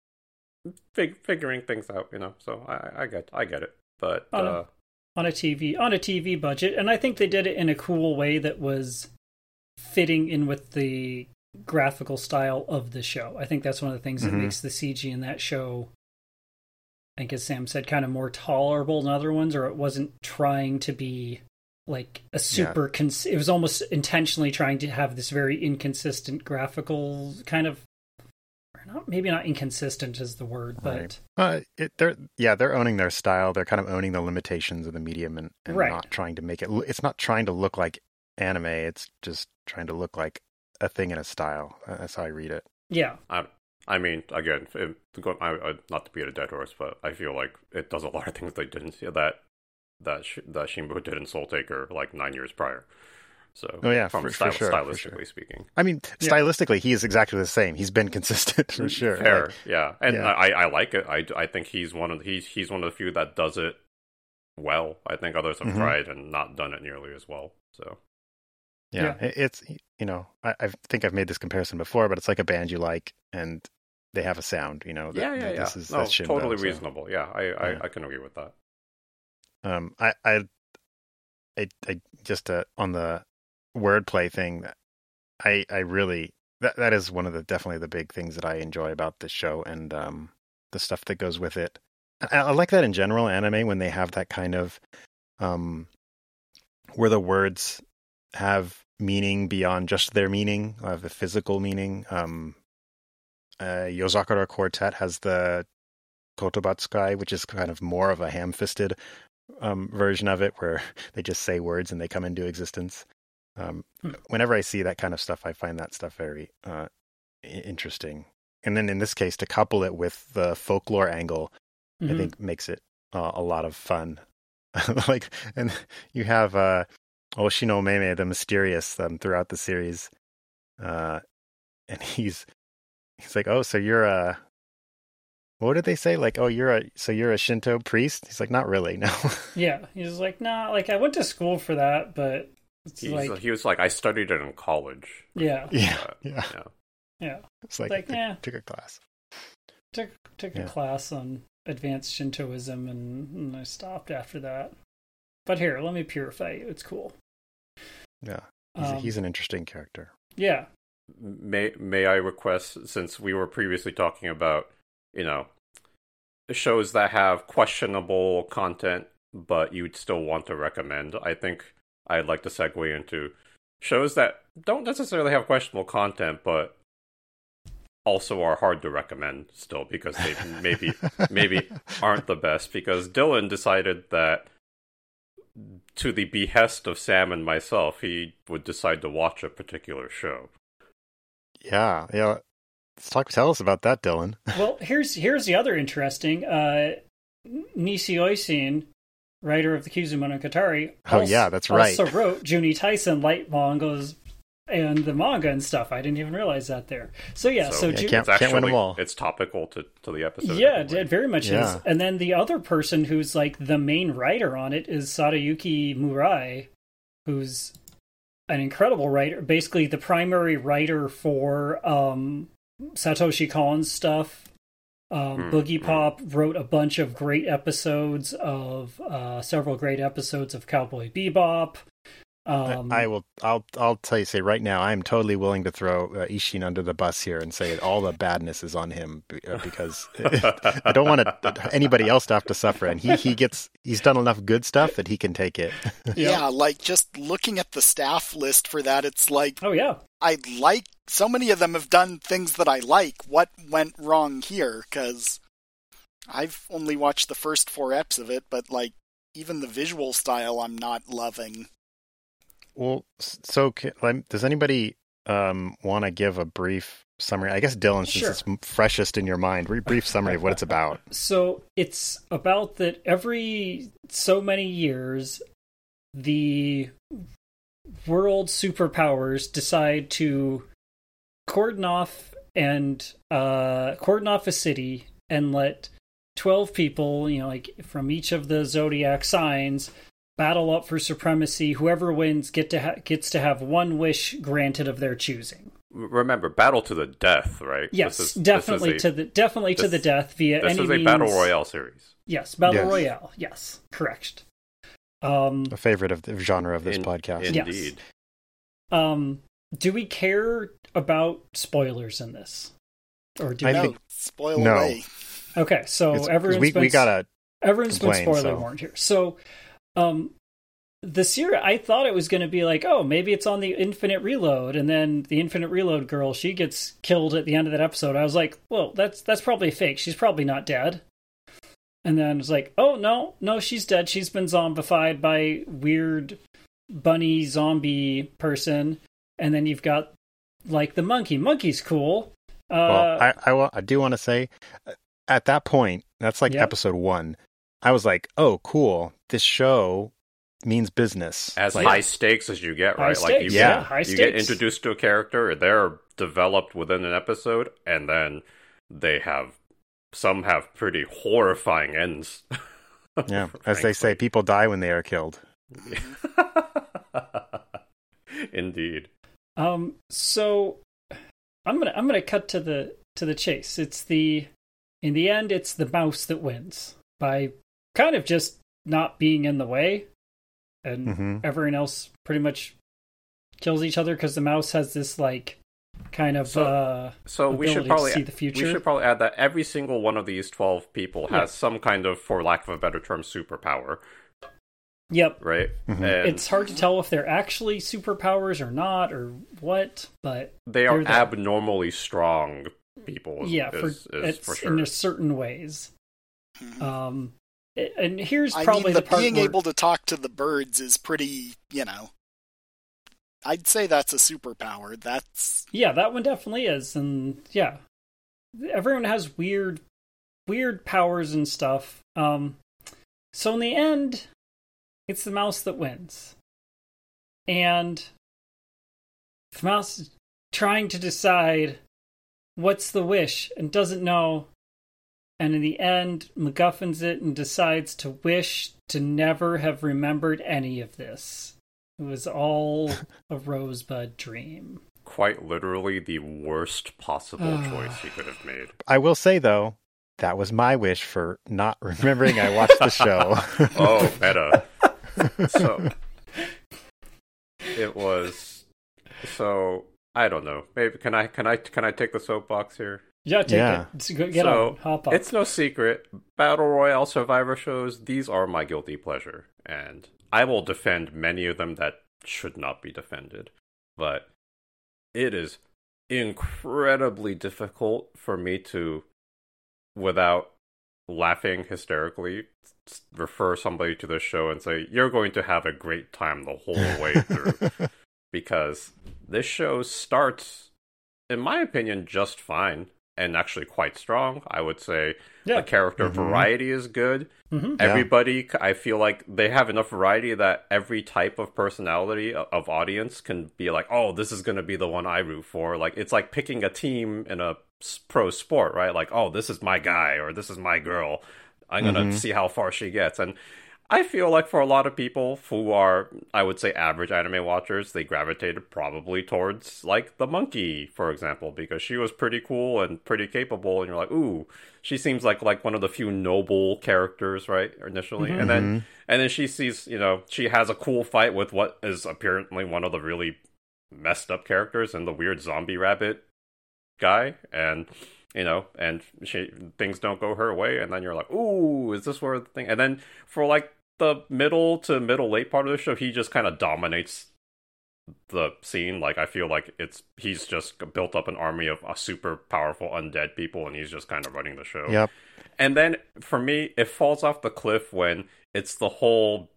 fig- figuring things out, you know. So I I get I get it, but Oh, no. uh, on a T V on a T V budget, and I think they did it in a cool way that was fitting in with the graphical style of the show. I think that's one of the things that Mhm. makes the C G in that show, I think as Sam said, kind of more tolerable than other ones, or it wasn't trying to be like a super cons- it was almost intentionally trying to have this very inconsistent graphical kind of, or not, maybe not inconsistent is the word, but Right. Uh, it, they're yeah, they're owning their style. They're kind of owning the limitations of the medium and, and Right. not trying to make it. It's not trying to look like anime. It's just trying to look like a thing in a style. That's how I read it. yeah. I, I mean, again, it, go- I, I, not to beat a dead horse, but I feel like it does a lot of things they didn't see that that Sh- that Shimbo did in Soul Taker like nine years prior. So, Oh, yeah, from for- style, for sure, for stylistically sure. speaking, I mean, Yeah. stylistically, he is exactly the same. He's been consistent for sure. fair, Like, yeah, and yeah. I, I like it. I, I think he's one of he's he's one of the few that does it well. I think others have Mhm. tried and not done it nearly as well. So, yeah, it- it's you know, I, I think I've made this comparison before, but it's like a band you like, and they have a sound. You know, that, yeah, yeah, that yeah, This is no, that's Shinbo, totally so, reasonable. Yeah, I, I, Yeah. I can agree with that. Um, I, I, I, I just uh, on the wordplay thing, I, I really that that is one of the definitely the big things that I enjoy about this show and um the stuff that goes with it. I, I like that in general, anime when they have that kind of um where the words have meaning beyond just their meaning, uh, the physical meaning. Um, uh, Yozakura Quartet has the Kotobatsukai, which is kind of more of a ham-fisted um, version of it, where they just say words and they come into existence. Um, Hmm. Whenever I see that kind of stuff, I find that stuff very uh, i- interesting. And then in this case, to couple it with the folklore angle, I Mhm. think makes it uh, a lot of fun. Like, and you have uh, Oshino Meme, the mysterious, um, throughout the series, uh, and he's he's like, "Oh, so you're a what did they say? Like, oh, you're a so you're a Shinto priest? He's like, not really, no. Yeah, he's like, nah, like I went to school for that, but it's He's, like, he was like, I studied it in college. yeah, yeah, Uh, yeah. yeah. yeah, It's like, Like, took, yeah. took a class. took took a Yeah. class on advanced Shintoism, and, and I stopped after that. But here, let me purify you. It's cool. Yeah, he's, Um, he's an interesting character. Yeah, May may I request, since we were previously talking about, you know, shows that have questionable content, but you'd still want to recommend, I think I'd like to segue into shows that don't necessarily have questionable content, but also are hard to recommend still, because they maybe maybe aren't the best. Because Dylan decided that, to the behest of Sam and myself, he would decide to watch a particular show. Yeah, yeah. Let's talk. Tell us about that, Dylan. well, here's here's the other interesting. Uh, Nishioisin, writer of the Kizumonogatari, Oh, also, yeah, that's right. also wrote Juni Tyson light mangas and the manga and stuff. I didn't even realize that there. So yeah, so, So, Yeah, Ju- can't- It's win 'em actually all. it's topical to, to the episode. yeah, anyway. it very much Yeah. is. And then the other person who's like the main writer on it is Sadayuki Murai, who's an incredible writer, basically the primary writer for um, Satoshi Kon's stuff. Um, Mm, Boogie mm. Pop wrote a bunch of great episodes of uh, several great episodes of Cowboy Bebop. Um, I, I will. I'll. I'll tell you. Say right now, I'm totally willing to throw uh, Ishin under the bus here and say all the badness is on him be- uh, because I don't want to, anybody else to have to suffer. And he he gets. He's done enough good stuff that he can take it. Yeah, like just looking at the staff list for that, it's like oh yeah, I like so many of them have done things that I like. What went wrong here? Because I've only watched the first four eps of it, but like even the visual style, I'm not loving. Well, s- so ca- like, does anybody um, want to give a brief summary? I guess Dylan, since Sure. it's m- freshest in your mind, re- brief summary of what it's about. So it's about that every so many years, the world superpowers decide to cordon off and uh, cordon off a city and let twelve people, you know, like from each of the zodiac signs, battle up for supremacy. Whoever wins get to ha- gets to have one wish granted of their choosing. Remember, battle to the death, right? Yes, This is- definitely this is a, to the definitely to this- the death via This any is a means. battle royale series. Yes, battle Yes. royale. Yes, correct. Um, A favorite of the genre of this In- podcast. Yes. Indeed. um, do we care about spoilers in this, or do I we? no, think- spoil no. away. Okay, so It's- 'cause everyone's we been we gotta. everyone's been complain, spoiler so- warned here. So, um, the series, I thought it was going to be like, oh, maybe it's on the Infinite Reload, and then the Infinite Reload girl, she gets killed at the end of that episode. I was like, well, that's that's probably fake. She's probably not dead. And then it's like, oh no, no, she's dead. She's been zombified by weird bunny zombie person. And then you've got like the monkey. Monkey's cool. Uh, Well, I I, wa- I do want to say, uh, at that point, that's like Yeah. episode one. I was like, oh, cool. This show means business. As Like, high stakes as you get, High right? Like stakes, you, yeah, get, high you get stakes. introduced to a character, they're developed within an episode, and then they have some have pretty horrifying ends. yeah, as they say, people die when they are killed. Indeed. Um, so I'm gonna I'm gonna cut to the to the chase. It's the in the end, it's the mouse that wins by kind of just not being in the way, and Mhm. everyone else pretty much kills each other because the mouse has this like kind of So- uh So we should ability to probably see the future. we should probably add that every single one of these twelve people has Yeah. some kind of, for lack of a better term, superpower, Yep. right? Mhm. And It's hard to tell if they're actually superpowers or not or what, but they are they're there. abnormally strong people. Is, yeah, for is, is it's for sure. in certain ways. Mhm. Um, and here's I probably mean, the, the part being where, able to talk to the birds is pretty, you know. I'd say that's a superpower. That's yeah, that one definitely is, and yeah, everyone has weird, weird powers and stuff. Um, so in the end, it's the mouse that wins, and the mouse is trying to decide what's the wish and doesn't know And in the end, MacGuffins it and decides to wish to never have remembered any of this. It was all a Rosebud dream. Quite literally the worst possible choice he could have made. I will say, though, that was my wish for not remembering I watched the show. Oh, meta. So, it was... So, I don't know. Maybe, can I, can I, can I take the soapbox here? Yeah, take Yeah. it. So go- get so, on. Hop up. It's no secret. Battle Royale Survivor shows, these are my guilty pleasure. And I will defend many of them that should not be defended. But it is incredibly difficult for me to, without laughing hysterically, refer somebody to the show and say, you're going to have a great time the whole way through. Because this show starts, in my opinion, just fine. And actually quite strong. I would say Yeah. the character Mhm. variety is good. Mhm. Everybody, I feel like they have enough variety that every type of personality o- of audience can be like, oh, this is going to be the one I root for. Like, it's like picking a team in a s- pro sport, right? Like, oh, this is my guy or this is my girl. I'm going to Mhm. see how far she gets. And I feel like for a lot of people who are, I would say, average anime watchers, they gravitated probably towards, like, the monkey, for example, because she was pretty cool and pretty capable, and you're like, ooh, she seems like like one of the few noble characters, right, initially. Mhm. And then and then she sees, you know, she has a cool fight with what is apparently one of the really messed up characters and the weird zombie rabbit guy, and... You know, and she things don't go her way, and then you're like, ooh, is this where the thing... And then for, like, the middle to middle late part of the show, he just kind of dominates the scene. Like, I feel like it's he's just built up an army of uh, super powerful undead people, and he's just kind of running the show. Yep. And then, for me, it falls off the cliff when it's the whole...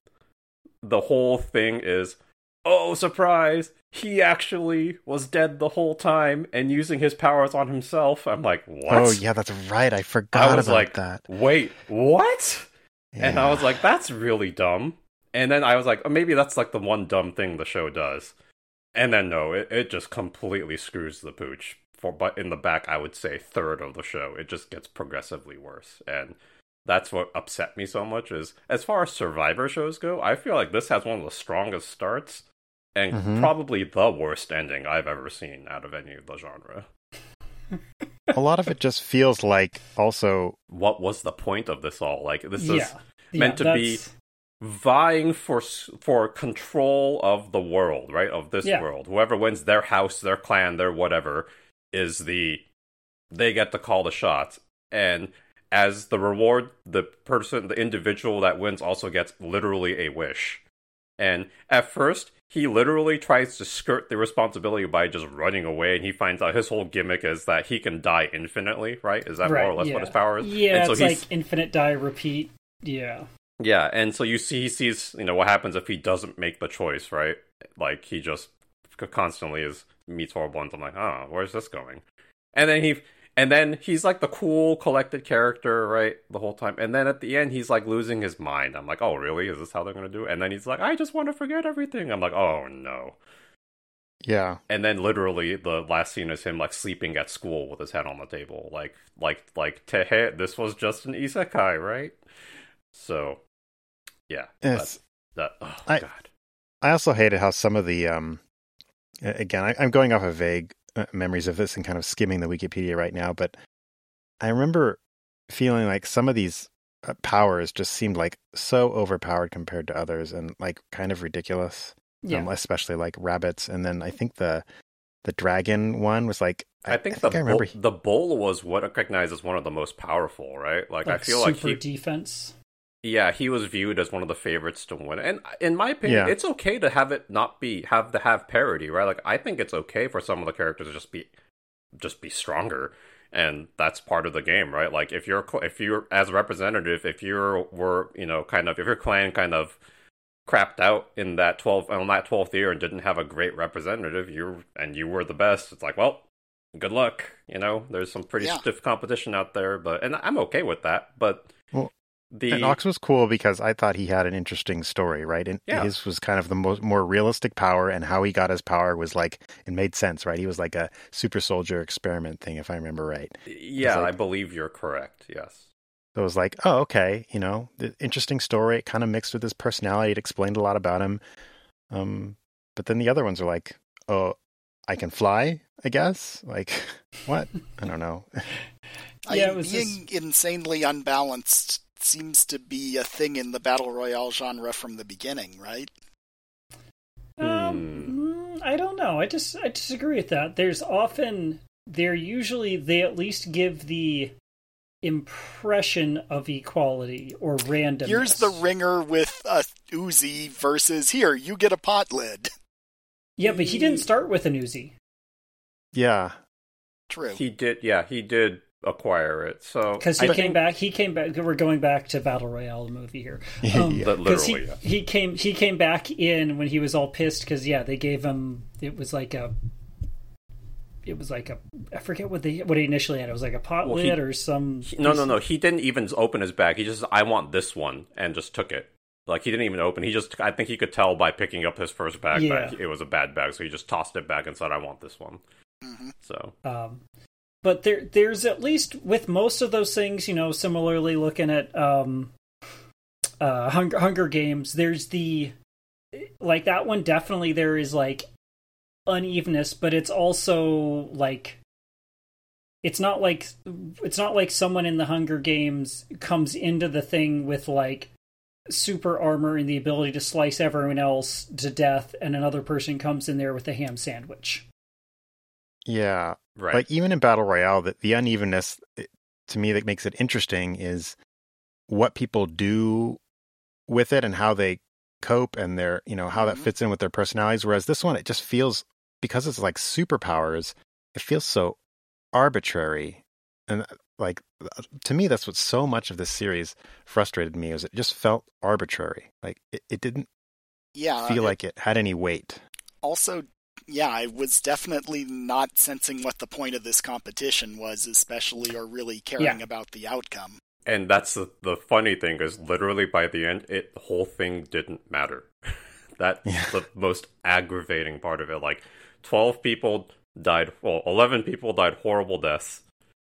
The whole thing is... Oh, surprise! He actually was dead the whole time and using his powers on himself. I'm like, what? Oh, yeah, that's right. I forgot I was about like, that. wait, what? And I Yeah. was like, that's really dumb. And then I was like, oh, maybe that's like the one dumb thing the show does. And then no, it, it just completely screws the pooch. For but in the back, I would say third of the show, it just gets progressively worse. And that's what upset me so much is, as far as Survivor shows go, I feel like this has one of the strongest starts. And Mhm. probably the worst ending I've ever seen out of any of the genre. A lot of it just feels like also... What was the point of this all? Like, this yeah. is Yeah, meant to be that's- vying for s- for control of the world, right? Of this Yeah. world. Whoever wins their house, their clan, their whatever, is the... They get to call the shots. And as the reward, the person, the individual that wins also gets literally a wish. And at first... He literally tries to skirt the responsibility by just running away, and he finds out his whole gimmick is that he can die infinitely, right? Is that right, more or less yeah. what his power is? Yeah, and so it's he's, like infinite die, repeat. Yeah. yeah, and so you see, he sees, you know, what happens if he doesn't make the choice, right? Like, he just constantly is meets horrible, and I'm like, oh, where's this going? And then he... And then he's like the cool, collected character, right, the whole time. And then at the end, he's like losing his mind. I'm like, oh, really? Is this how they're going to do it? And then he's like, I just want to forget everything. I'm like, oh, no. Yeah. And then literally the last scene is him like sleeping at school with his head on the table. Like, like, like, tehe, this was just an isekai, right? So, yeah. It's, That, that, oh, I- God. I also hated how some of the... um a- Again, I, I'm going off of vague uh, memories of this and kind of skimming the Wikipedia right now, but I remember feeling like some of these uh, powers just seemed like so overpowered compared to others and like kind of ridiculous. Yeah. Um, especially like rabbits. And then I think the the dragon one was like... I think, I think the, I remember... bull, the bull was what I recognize as one of the most powerful, right? Like, like I feel like super he... defense. Yeah, he was viewed as one of the favorites to win. And in my opinion, Yeah. it's okay to have it not be have to have parity, right? Like, I think it's okay for some of the characters to just be just be stronger, and that's part of the game, right? Like, if you're if you're as a representative, if you were, you know, kind of if your clan kind of crapped out in that twelve on that twelfth year and didn't have a great representative, you and you were the best, it's like, well, good luck, you know. There's some pretty Yeah. stiff competition out there, but and I'm okay with that, but Well, the And Ox was cool because I thought he had an interesting story, right? And Yeah. his was kind of the most more realistic power, and how he got his power was like it made sense, right? He was like a super soldier experiment thing, if I remember right. Yeah, like- I believe you're correct. Yes. So it was like, oh, okay, you know, the interesting story. It kind of mixed with his personality. It explained a lot about him. Um, but then the other ones are like, oh, I can fly, I guess. Like, what? I don't know. Yeah, I, it was being this... insanely unbalanced seems to be a thing in the battle royale genre from the beginning, right? Um, I don't know. I just I disagree with that. There's often they're usually they at least give the impression of equality or randomness. Here's the ringer with a Uzi versus here you get a pot lid. Yeah, but he didn't start with an Uzi. Yeah, true. He did. Yeah, he did acquire it. So because he I came think... back. He came back. We're going back to Battle Royale the movie here. Um, yeah. Literally, he, yeah. he came. He came back in when he was all pissed because yeah, they gave him. It was like a. It was like a. I forget what they what he initially had. It was like a pot well, lid he, or some. He, no, no, no. He didn't even open his bag. He just, I want this one, and just took it. Like, he didn't even open. He just, I think he could tell by picking up his first bag yeah. that it was a bad bag, so he just tossed it back and said, I want this one. Mm-hmm. So. Um, but there, there's at least, with most of those things, you know, similarly looking at um, uh, Hunger, Hunger Games, there's the, like, that one definitely there is, like, unevenness, but it's also, like, it's not like, it's not like someone in the Hunger Games comes into the thing with, like, super armor and the ability to slice everyone else to death, and another person comes in there with a ham sandwich. Yeah, right. Like even in Battle Royale, the, the unevenness it, to me that makes it interesting is what people do with it and how they cope and their, you know, how that fits in with their personalities. Whereas this one, it just feels, because it's like superpowers, it feels so arbitrary. And like, to me, that's what so much of this series frustrated me, is it just felt arbitrary. Like it, it didn't yeah, feel it, like it had any weight. Also, yeah, I was definitely not sensing what the point of this competition was, especially, or really caring yeah. about the outcome. And that's the, the funny thing, is literally by the end, it the whole thing didn't matter. That's yeah. the most aggravating part of it. Like, twelve people died, well, eleven people died horrible deaths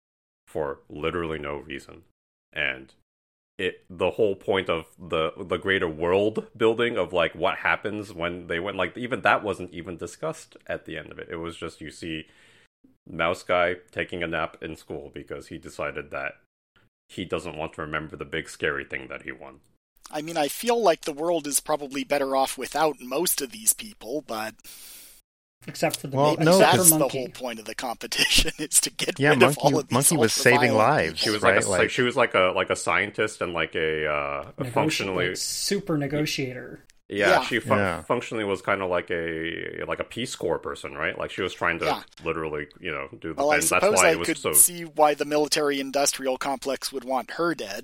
for literally no reason. And it the whole point of the the greater world building of, like, what happens when they went, like, even that wasn't even discussed at the end of it. It was just, you see Mouse Guy taking a nap in school because he decided that he doesn't want to remember the big scary thing that he won. I mean, I feel like the world is probably better off without most of these people, but except for the well, maybe no, that's for the Monkey. whole point of the competition, is to get yeah, rid Monkey, of all of these Monkey was saving lives. She was right? like a like, she was like a like a scientist and like a, uh, a Negoti- functionally like super negotiator. Yeah, Yeah. she fu- Yeah. functionally was kind of like a like a Peace Corps person, right? Like, she was trying to Yeah. literally, you know, do the Well, thing. I That's suppose why I it was could so. see why the military-industrial complex would want her dead.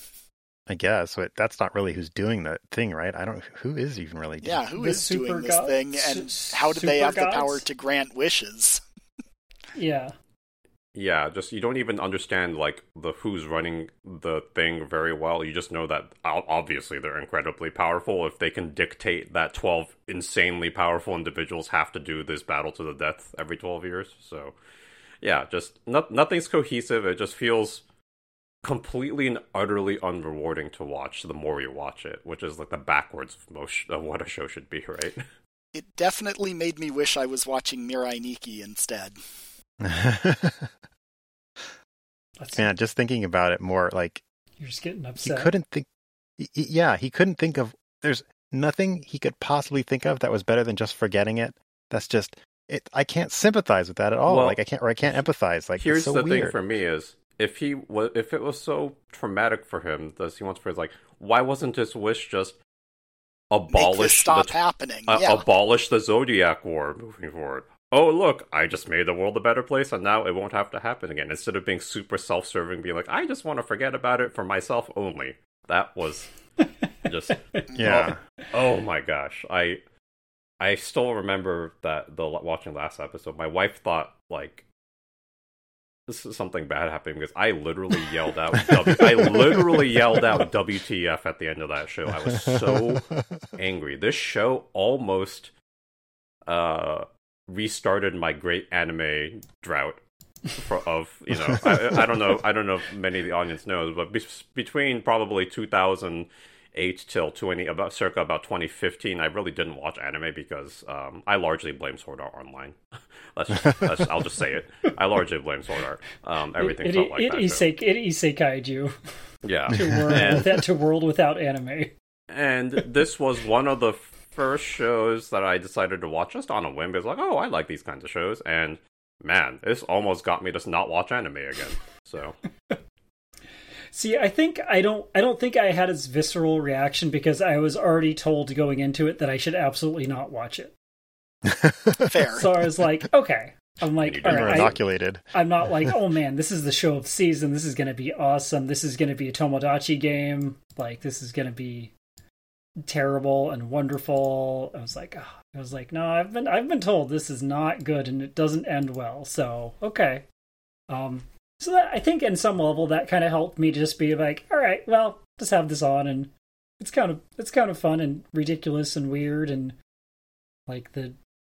I guess, but that's not really who's doing the thing, right? I don't. Who is even really doing? Yeah, who The is super doing this gods? thing, and Su- how do they super have the gods? power to grant wishes? Yeah. Yeah, just you don't even understand, like, the who's running the thing very well. You just know that o- obviously they're incredibly powerful if they can dictate that twelve insanely powerful individuals have to do this battle to the death every twelve years. So, yeah, just no- nothing's cohesive. It just feels completely and utterly unrewarding to watch the more you watch it, which is like the backwards of, most, of what a show should be, right? It definitely made me wish I was watching Mirai Nikki instead. Yeah, just thinking about it more, like, You're just getting he upset. couldn't think. y- y- Yeah, he couldn't think of. There's nothing he could possibly think of that was better than just forgetting it. That's just it. I can't sympathize with that at all. Well, like I can't, or I can't empathize. Like Here's it's so the weird. thing for me is, if he was, if it was so traumatic for him, does he wants for his, like, why wasn't his wish just Make this abolish stop the happening. uh, yeah. abolish the Zodiac War moving forward? Oh, look, I just made the world a better place, and now it won't have to happen again. Instead of being super self-serving, being like, I just want to forget about it for myself only. That was just Yeah. Oh, oh my gosh, I I still remember that the watching last episode. My wife thought, like, this is something bad happening, because I literally yelled out w- I literally yelled out W T F at the end of that show. I was so angry. This show almost uh restarted my great anime drought for, of you know I, I don't know I don't know if many of the audience knows, but be, between probably two thousand eight till twenty about circa about twenty fifteen, I really didn't watch anime because um, I largely blame Sword Art Online. let's, just, let's I'll just say it. I largely blame Sword Art. Um, everything it, felt it, like it that. Isek, it isekai'd you. Yeah, to world, and, without, to world without anime. And this was one of the first shows that I decided to watch just on a whim. It's like, oh, I like these kinds of shows, and man, this almost got me to not watch anime again. So. See, I think I don't I don't think I had as visceral reaction because I was already told going into it that I should absolutely not watch it. Fair. So I was like, okay. I'm like, all right, inoculated. I, I'm not like, oh man, this is the show of the season. This is going to be awesome. This is going to be a Tomodachi game. Like, this is going to be terrible and wonderful. I was like, oh. I was like, no, I've been I've been told this is not good and it doesn't end well. So okay. Um. So that, I think in some level that kind of helped me just be like, all right, well, just have this on, and it's kind of it's kind of fun and ridiculous and weird, and like the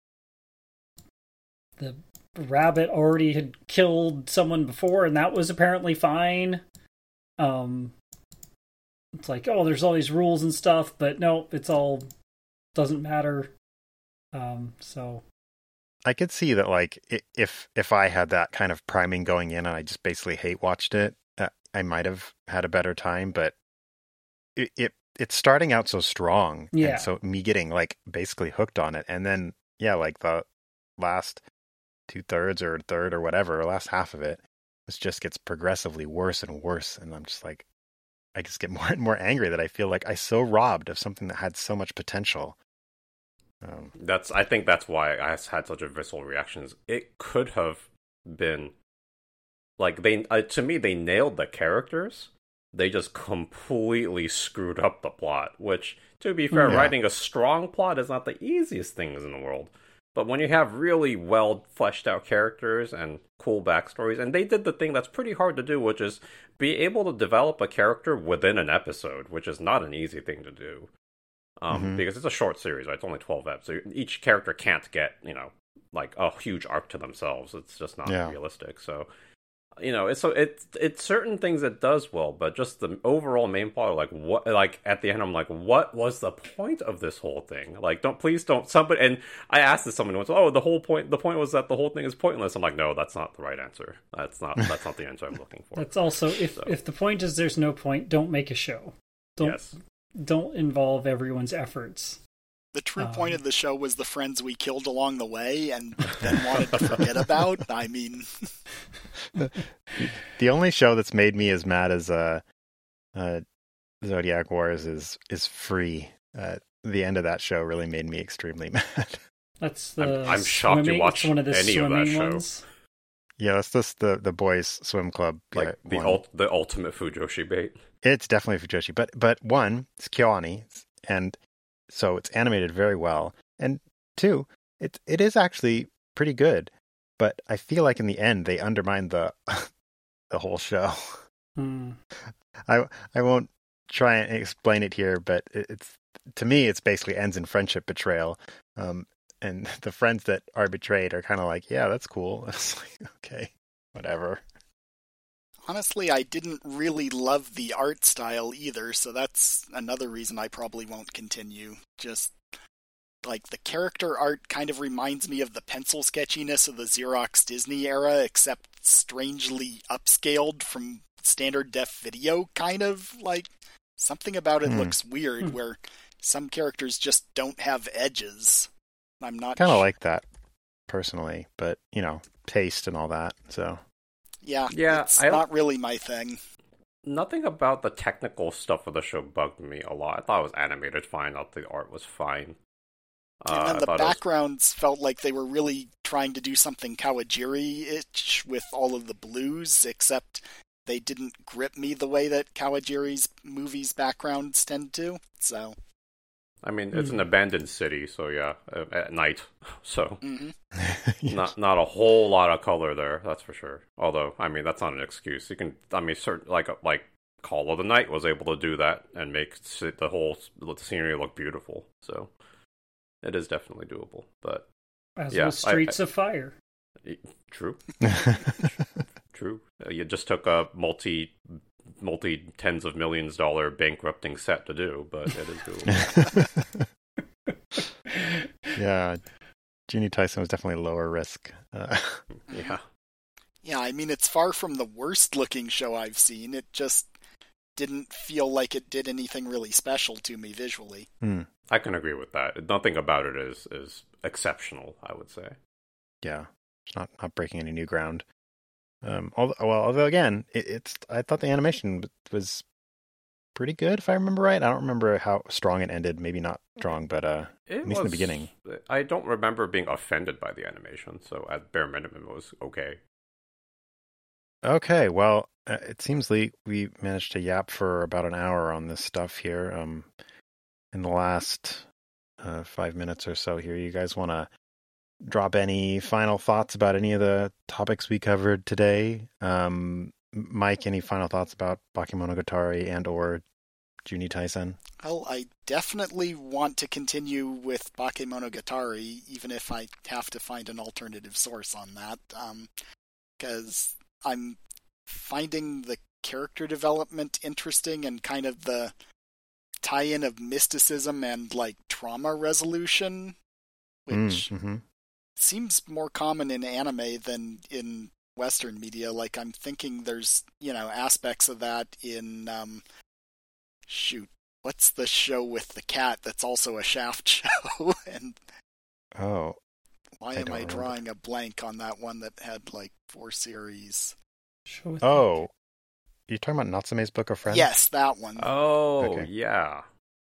the rabbit already had killed someone before, and that was apparently fine. Um, it's like, oh, there's all these rules and stuff, but no, it's all doesn't matter. Um, so. I could see that, like, if if I had that kind of priming going in and I just basically hate watched it, uh, I might have had a better time. But it, it it's starting out so strong, yeah. And so me getting like basically hooked on it, and then yeah, like the last two thirds or third or whatever, or last half of it, it just gets progressively worse and worse, and I'm just like, I just get more and more angry that I feel like I so robbed of something that had so much potential. Um, that's I think that's why I had such a visceral reaction. It could have been like they uh, to me they nailed the characters. They just completely screwed up the plot. Which, to be fair, yeah. writing a strong plot is not the easiest things in the world. But when you have really well fleshed out characters and cool backstories, and they did the thing that's pretty hard to do, which is be able to develop a character within an episode, which is not an easy thing to do. Um, mm-hmm. Because it's a short series, right? It's only twelve episodes. So each character can't get, you know, like a huge arc to themselves. It's just not yeah. realistic. So, you know, it's so it's it's certain things it does well, but just the overall main plot, like what, like at the end, I'm like, what was the point of this whole thing? Like, don't please don't somebody. And I asked this someone once, oh, the whole point, the point was that the whole thing is pointless. I'm like, no, that's not the right answer. That's not that's not the answer I'm looking for. That's also if so. if the point is there's no point, don't make a show. Don't. Yes. Don't involve everyone's efforts. The true um, point of the show was the friends we killed along the way and then wanted to forget about. I mean... The only show that's made me as mad as uh, uh, Zodiac Wars is, is Free. Uh, the end of that show really made me extremely mad. That's the I'm, I'm shocked you watched one of the any of that show. Ones. Yeah, that's just the, the boys' swim club. Like yeah, the ult, the ultimate Fujoshi bait. It's definitely Fujoshi, but but one, it's KyoAni, and so it's animated very well. And two, it it is actually pretty good. But I feel like in the end they undermined the the whole show. Hmm. I I won't try and explain it here, but it, it's to me it's basically ends in friendship betrayal. Um, and the friends that are betrayed are kind of like, yeah, that's cool. It's like, okay, whatever. Honestly, I didn't really love the art style either, so that's another reason I probably won't continue. Just, like, the character art kind of reminds me of the pencil sketchiness of the Xerox Disney era, except strangely upscaled from standard def video, kind of. Like, something about it hmm. looks weird, hmm. where some characters just don't have edges. I'm not kind of sh- like that personally, but you know, taste and all that. So yeah, yeah, it's I not really my thing. Nothing about the technical stuff of the show bugged me a lot. I thought it was animated fine. I thought the art was fine. Uh, and then the backgrounds was... felt like they were really trying to do something Kawajiri-ish with all of the blues, except they didn't grip me the way that Kawajiri's movies' backgrounds tend to. So. I mean, it's mm. an abandoned city, so yeah, at night, so mm-hmm. yes. not not a whole lot of color there, that's for sure. Although, I mean, that's not an excuse. You can, I mean, certain like like Call of the Night was able to do that and make the whole the scenery look beautiful. So it is definitely doable. But as yeah, with Streets I, I, of Fire. True. True. Uh, You just took a multi, multi tens of millions dollar bankrupting set to do, but it is doable. Yeah, Genie Tyson was definitely lower risk. Uh, Yeah. Yeah, I mean, it's far from the worst looking show I've seen. It just didn't feel like it did anything really special to me visually. hmm, I can agree with that. Nothing about it is is exceptional, I would say. yeah, it's not not breaking any new ground. Um, although, well, although again, it, it's I thought the animation was pretty good, if I remember right. I don't remember how strong it ended. Maybe not strong, but uh, It at least in the beginning. I don't remember being offended by the animation, so at bare minimum it was okay. Okay, well, uh, it seems like we managed to yap for about an hour on this stuff here. Um, in the last uh, five minutes or so here, you guys want to drop any final thoughts about any of the topics we covered today? Um, Mike, any final thoughts about Bakemonogatari and or Juni Taisen? Well, I definitely want to continue with Bakemonogatari, even if I have to find an alternative source on that, because I'm finding the character development interesting and kind of the tie-in of mysticism and like trauma resolution, which Mm-hmm. seems more common in anime than in Western media. Like, I'm thinking there's, you know, aspects of that in, um, shoot, what's the show with the cat that's also a Shaft show? And Oh, why I am don't I remember. drawing a blank on that one that had like four series? Show with oh, you talking about Natsume's Book of Friends? Yes, that one. Oh, Okay. yeah.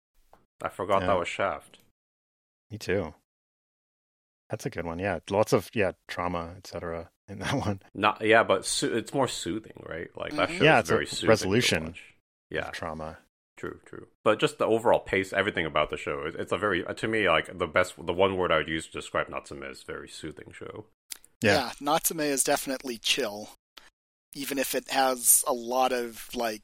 I forgot Yeah. that was Shaft. Me too. That's a good one. Yeah, lots of yeah trauma, et cetera in that one. Not yeah, but so- it's more soothing, right? Like that Mhm. show Yeah, is it's a very soothing. to resolution. watch. Yeah, Of trauma. true, true. But just the overall pace, everything about the show, it's, it's a very to me like the best. The one word I would use to describe Natsume is very soothing show. Yeah. Yeah, Natsume is definitely chill, even if it has a lot of like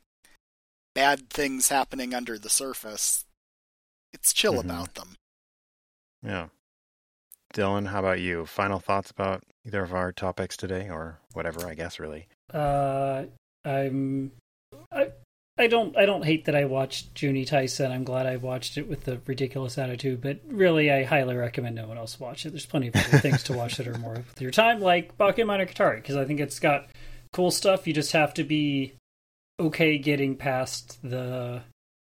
bad things happening under the surface. It's chill Mhm. about them. Yeah. Dylan, how about you? Final thoughts about either of our topics today, or whatever? I guess really. Uh, I'm. I. I don't. I don't hate that I watched Juni Taisen. I'm glad I watched it with the ridiculous attitude. But really, I highly recommend no one else watch it. There's plenty of other things to watch that are more with your time, like Bakemonogatari, because I think it's got cool stuff. You just have to be okay getting past the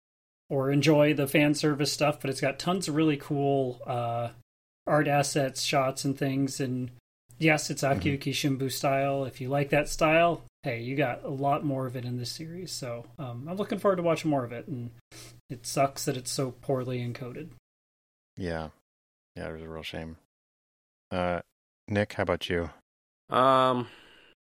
or enjoy the fan service stuff. But it's got tons of really cool uh, art assets, shots, and things. And yes, it's Akiyuki Shimbu style. If you like that style, hey, you got a lot more of it in this series. So um, I'm looking forward to watching more of it. And it sucks that it's so poorly encoded. Yeah. Yeah, it was a real shame. Uh, Nick, how about you? Um,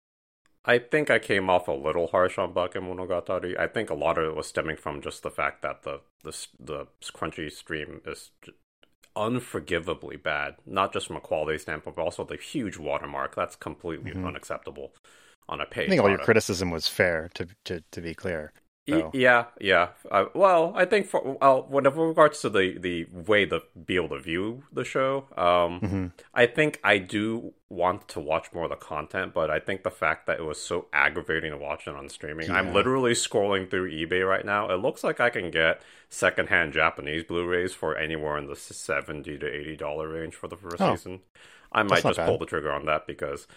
I think I came off a little harsh on Bakemonogatari. I think a lot of it was stemming from just the fact that the the the Crunchy stream is unforgivably bad, not just from a quality standpoint, but also the huge watermark. That's completely Mhm. unacceptable on a page. I think all your product. criticism was fair, to to to be clear. Y- So. Yeah, yeah. Uh, well, I think for well, with regards to the, the way to be able to view the show, um, Mhm. I think I do want to watch more of the content, but I think the fact that it was so aggravating to watch it on streaming. I'm Yeah. literally scrolling through eBay right now. It looks like I can get secondhand Japanese Blu-rays for anywhere in the seventy to eighty dollar range for the first Oh, season. I might that's not just pull bad. the trigger on that because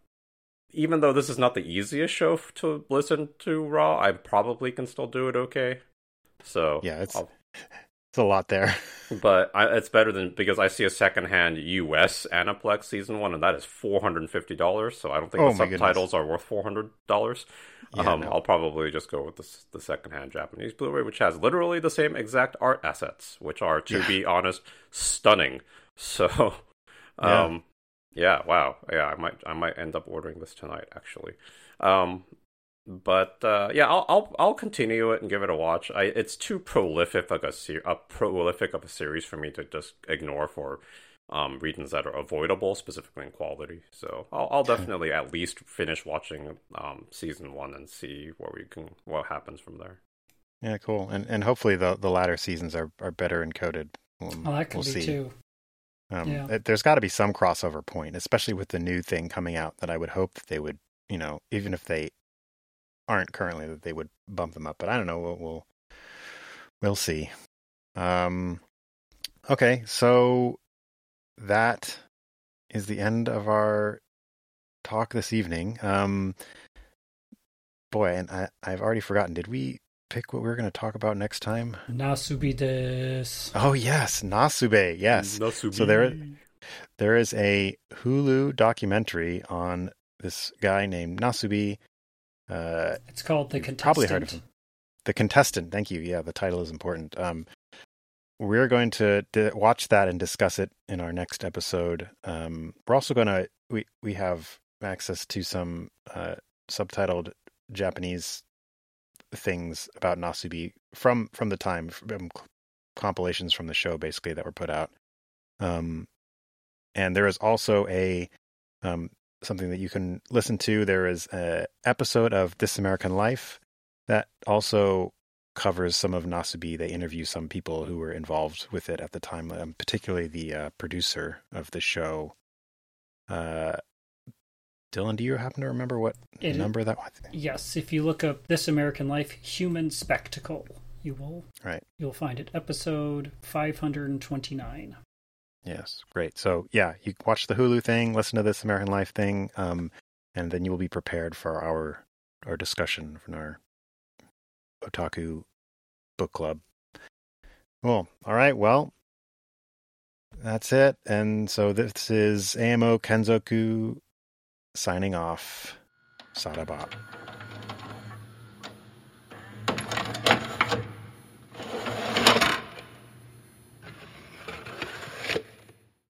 even though this is not the easiest show f- to listen to raw, I probably can still do it okay. So Yeah, it's I'll- it's a lot there. but I, it's better than because I see a secondhand U S Aniplex season one, and that is four hundred and fifty dollars. So I don't think Oh the my goodness. subtitles are worth four hundred dollars. Yeah, um, no. I'll probably just go with the s- the secondhand Japanese Blu-ray, which has literally the same exact art assets, which are, to Yeah. be honest, stunning. So, Yeah. um, yeah, wow, yeah, I might I might end up ordering this tonight, actually. Um, but uh, yeah, I'll I'll I'll continue it and give it a watch. I it's too prolific like a ser- a prolific of a series for me to just ignore for um reasons that are avoidable, specifically in quality. So I'll I'll definitely at least finish watching um season one and see where we can what happens from there. Yeah, cool. And and hopefully the the latter seasons are, are better encoded. Um, Well, that could we'll be see. too. Um, Yeah. it- there's got to be some crossover point, especially with the new thing coming out, that I would hope that they would, you know, even if they aren't currently, that they would bump them up. But I don't know. We'll we'll, we'll see. Um, okay, so that is the end of our talk this evening. Um, boy, and I, I've already forgotten. Did we pick what we were going to talk about next time? Nasubi desu. Oh yes, Nasube. Yes. Nasubi. So there, there is a Hulu documentary on this guy named Nasubi. Uh, It's called The you've Contestant. probably heard of him. The Contestant. Thank you. Yeah, the title is important. Um, we're going to d- watch that and discuss it in our next episode. Um, we're also going to we we have access to some uh, subtitled Japanese things about Nasubi from from the time, from compilations from the show, basically, that were put out. Um, and there is also a um, something that you can listen to. There is an episode of This American Life that also covers some of Nasubi. They interview some people who were involved with it at the time, um, particularly the uh, producer of the show. Uh, Dylan, do you happen to remember what It- number that was? Yes, if you look up This American Life Human Spectacle, you will Right. you'll find it. Episode five hundred twenty-nine. Yes, great. So yeah, you watch the Hulu thing, listen to This American Life thing, um, and then you will be prepared for our our discussion from our Otaku book club. Cool. All right. Well, that's it. And so this is A M O Kenzoku signing off. Saraba.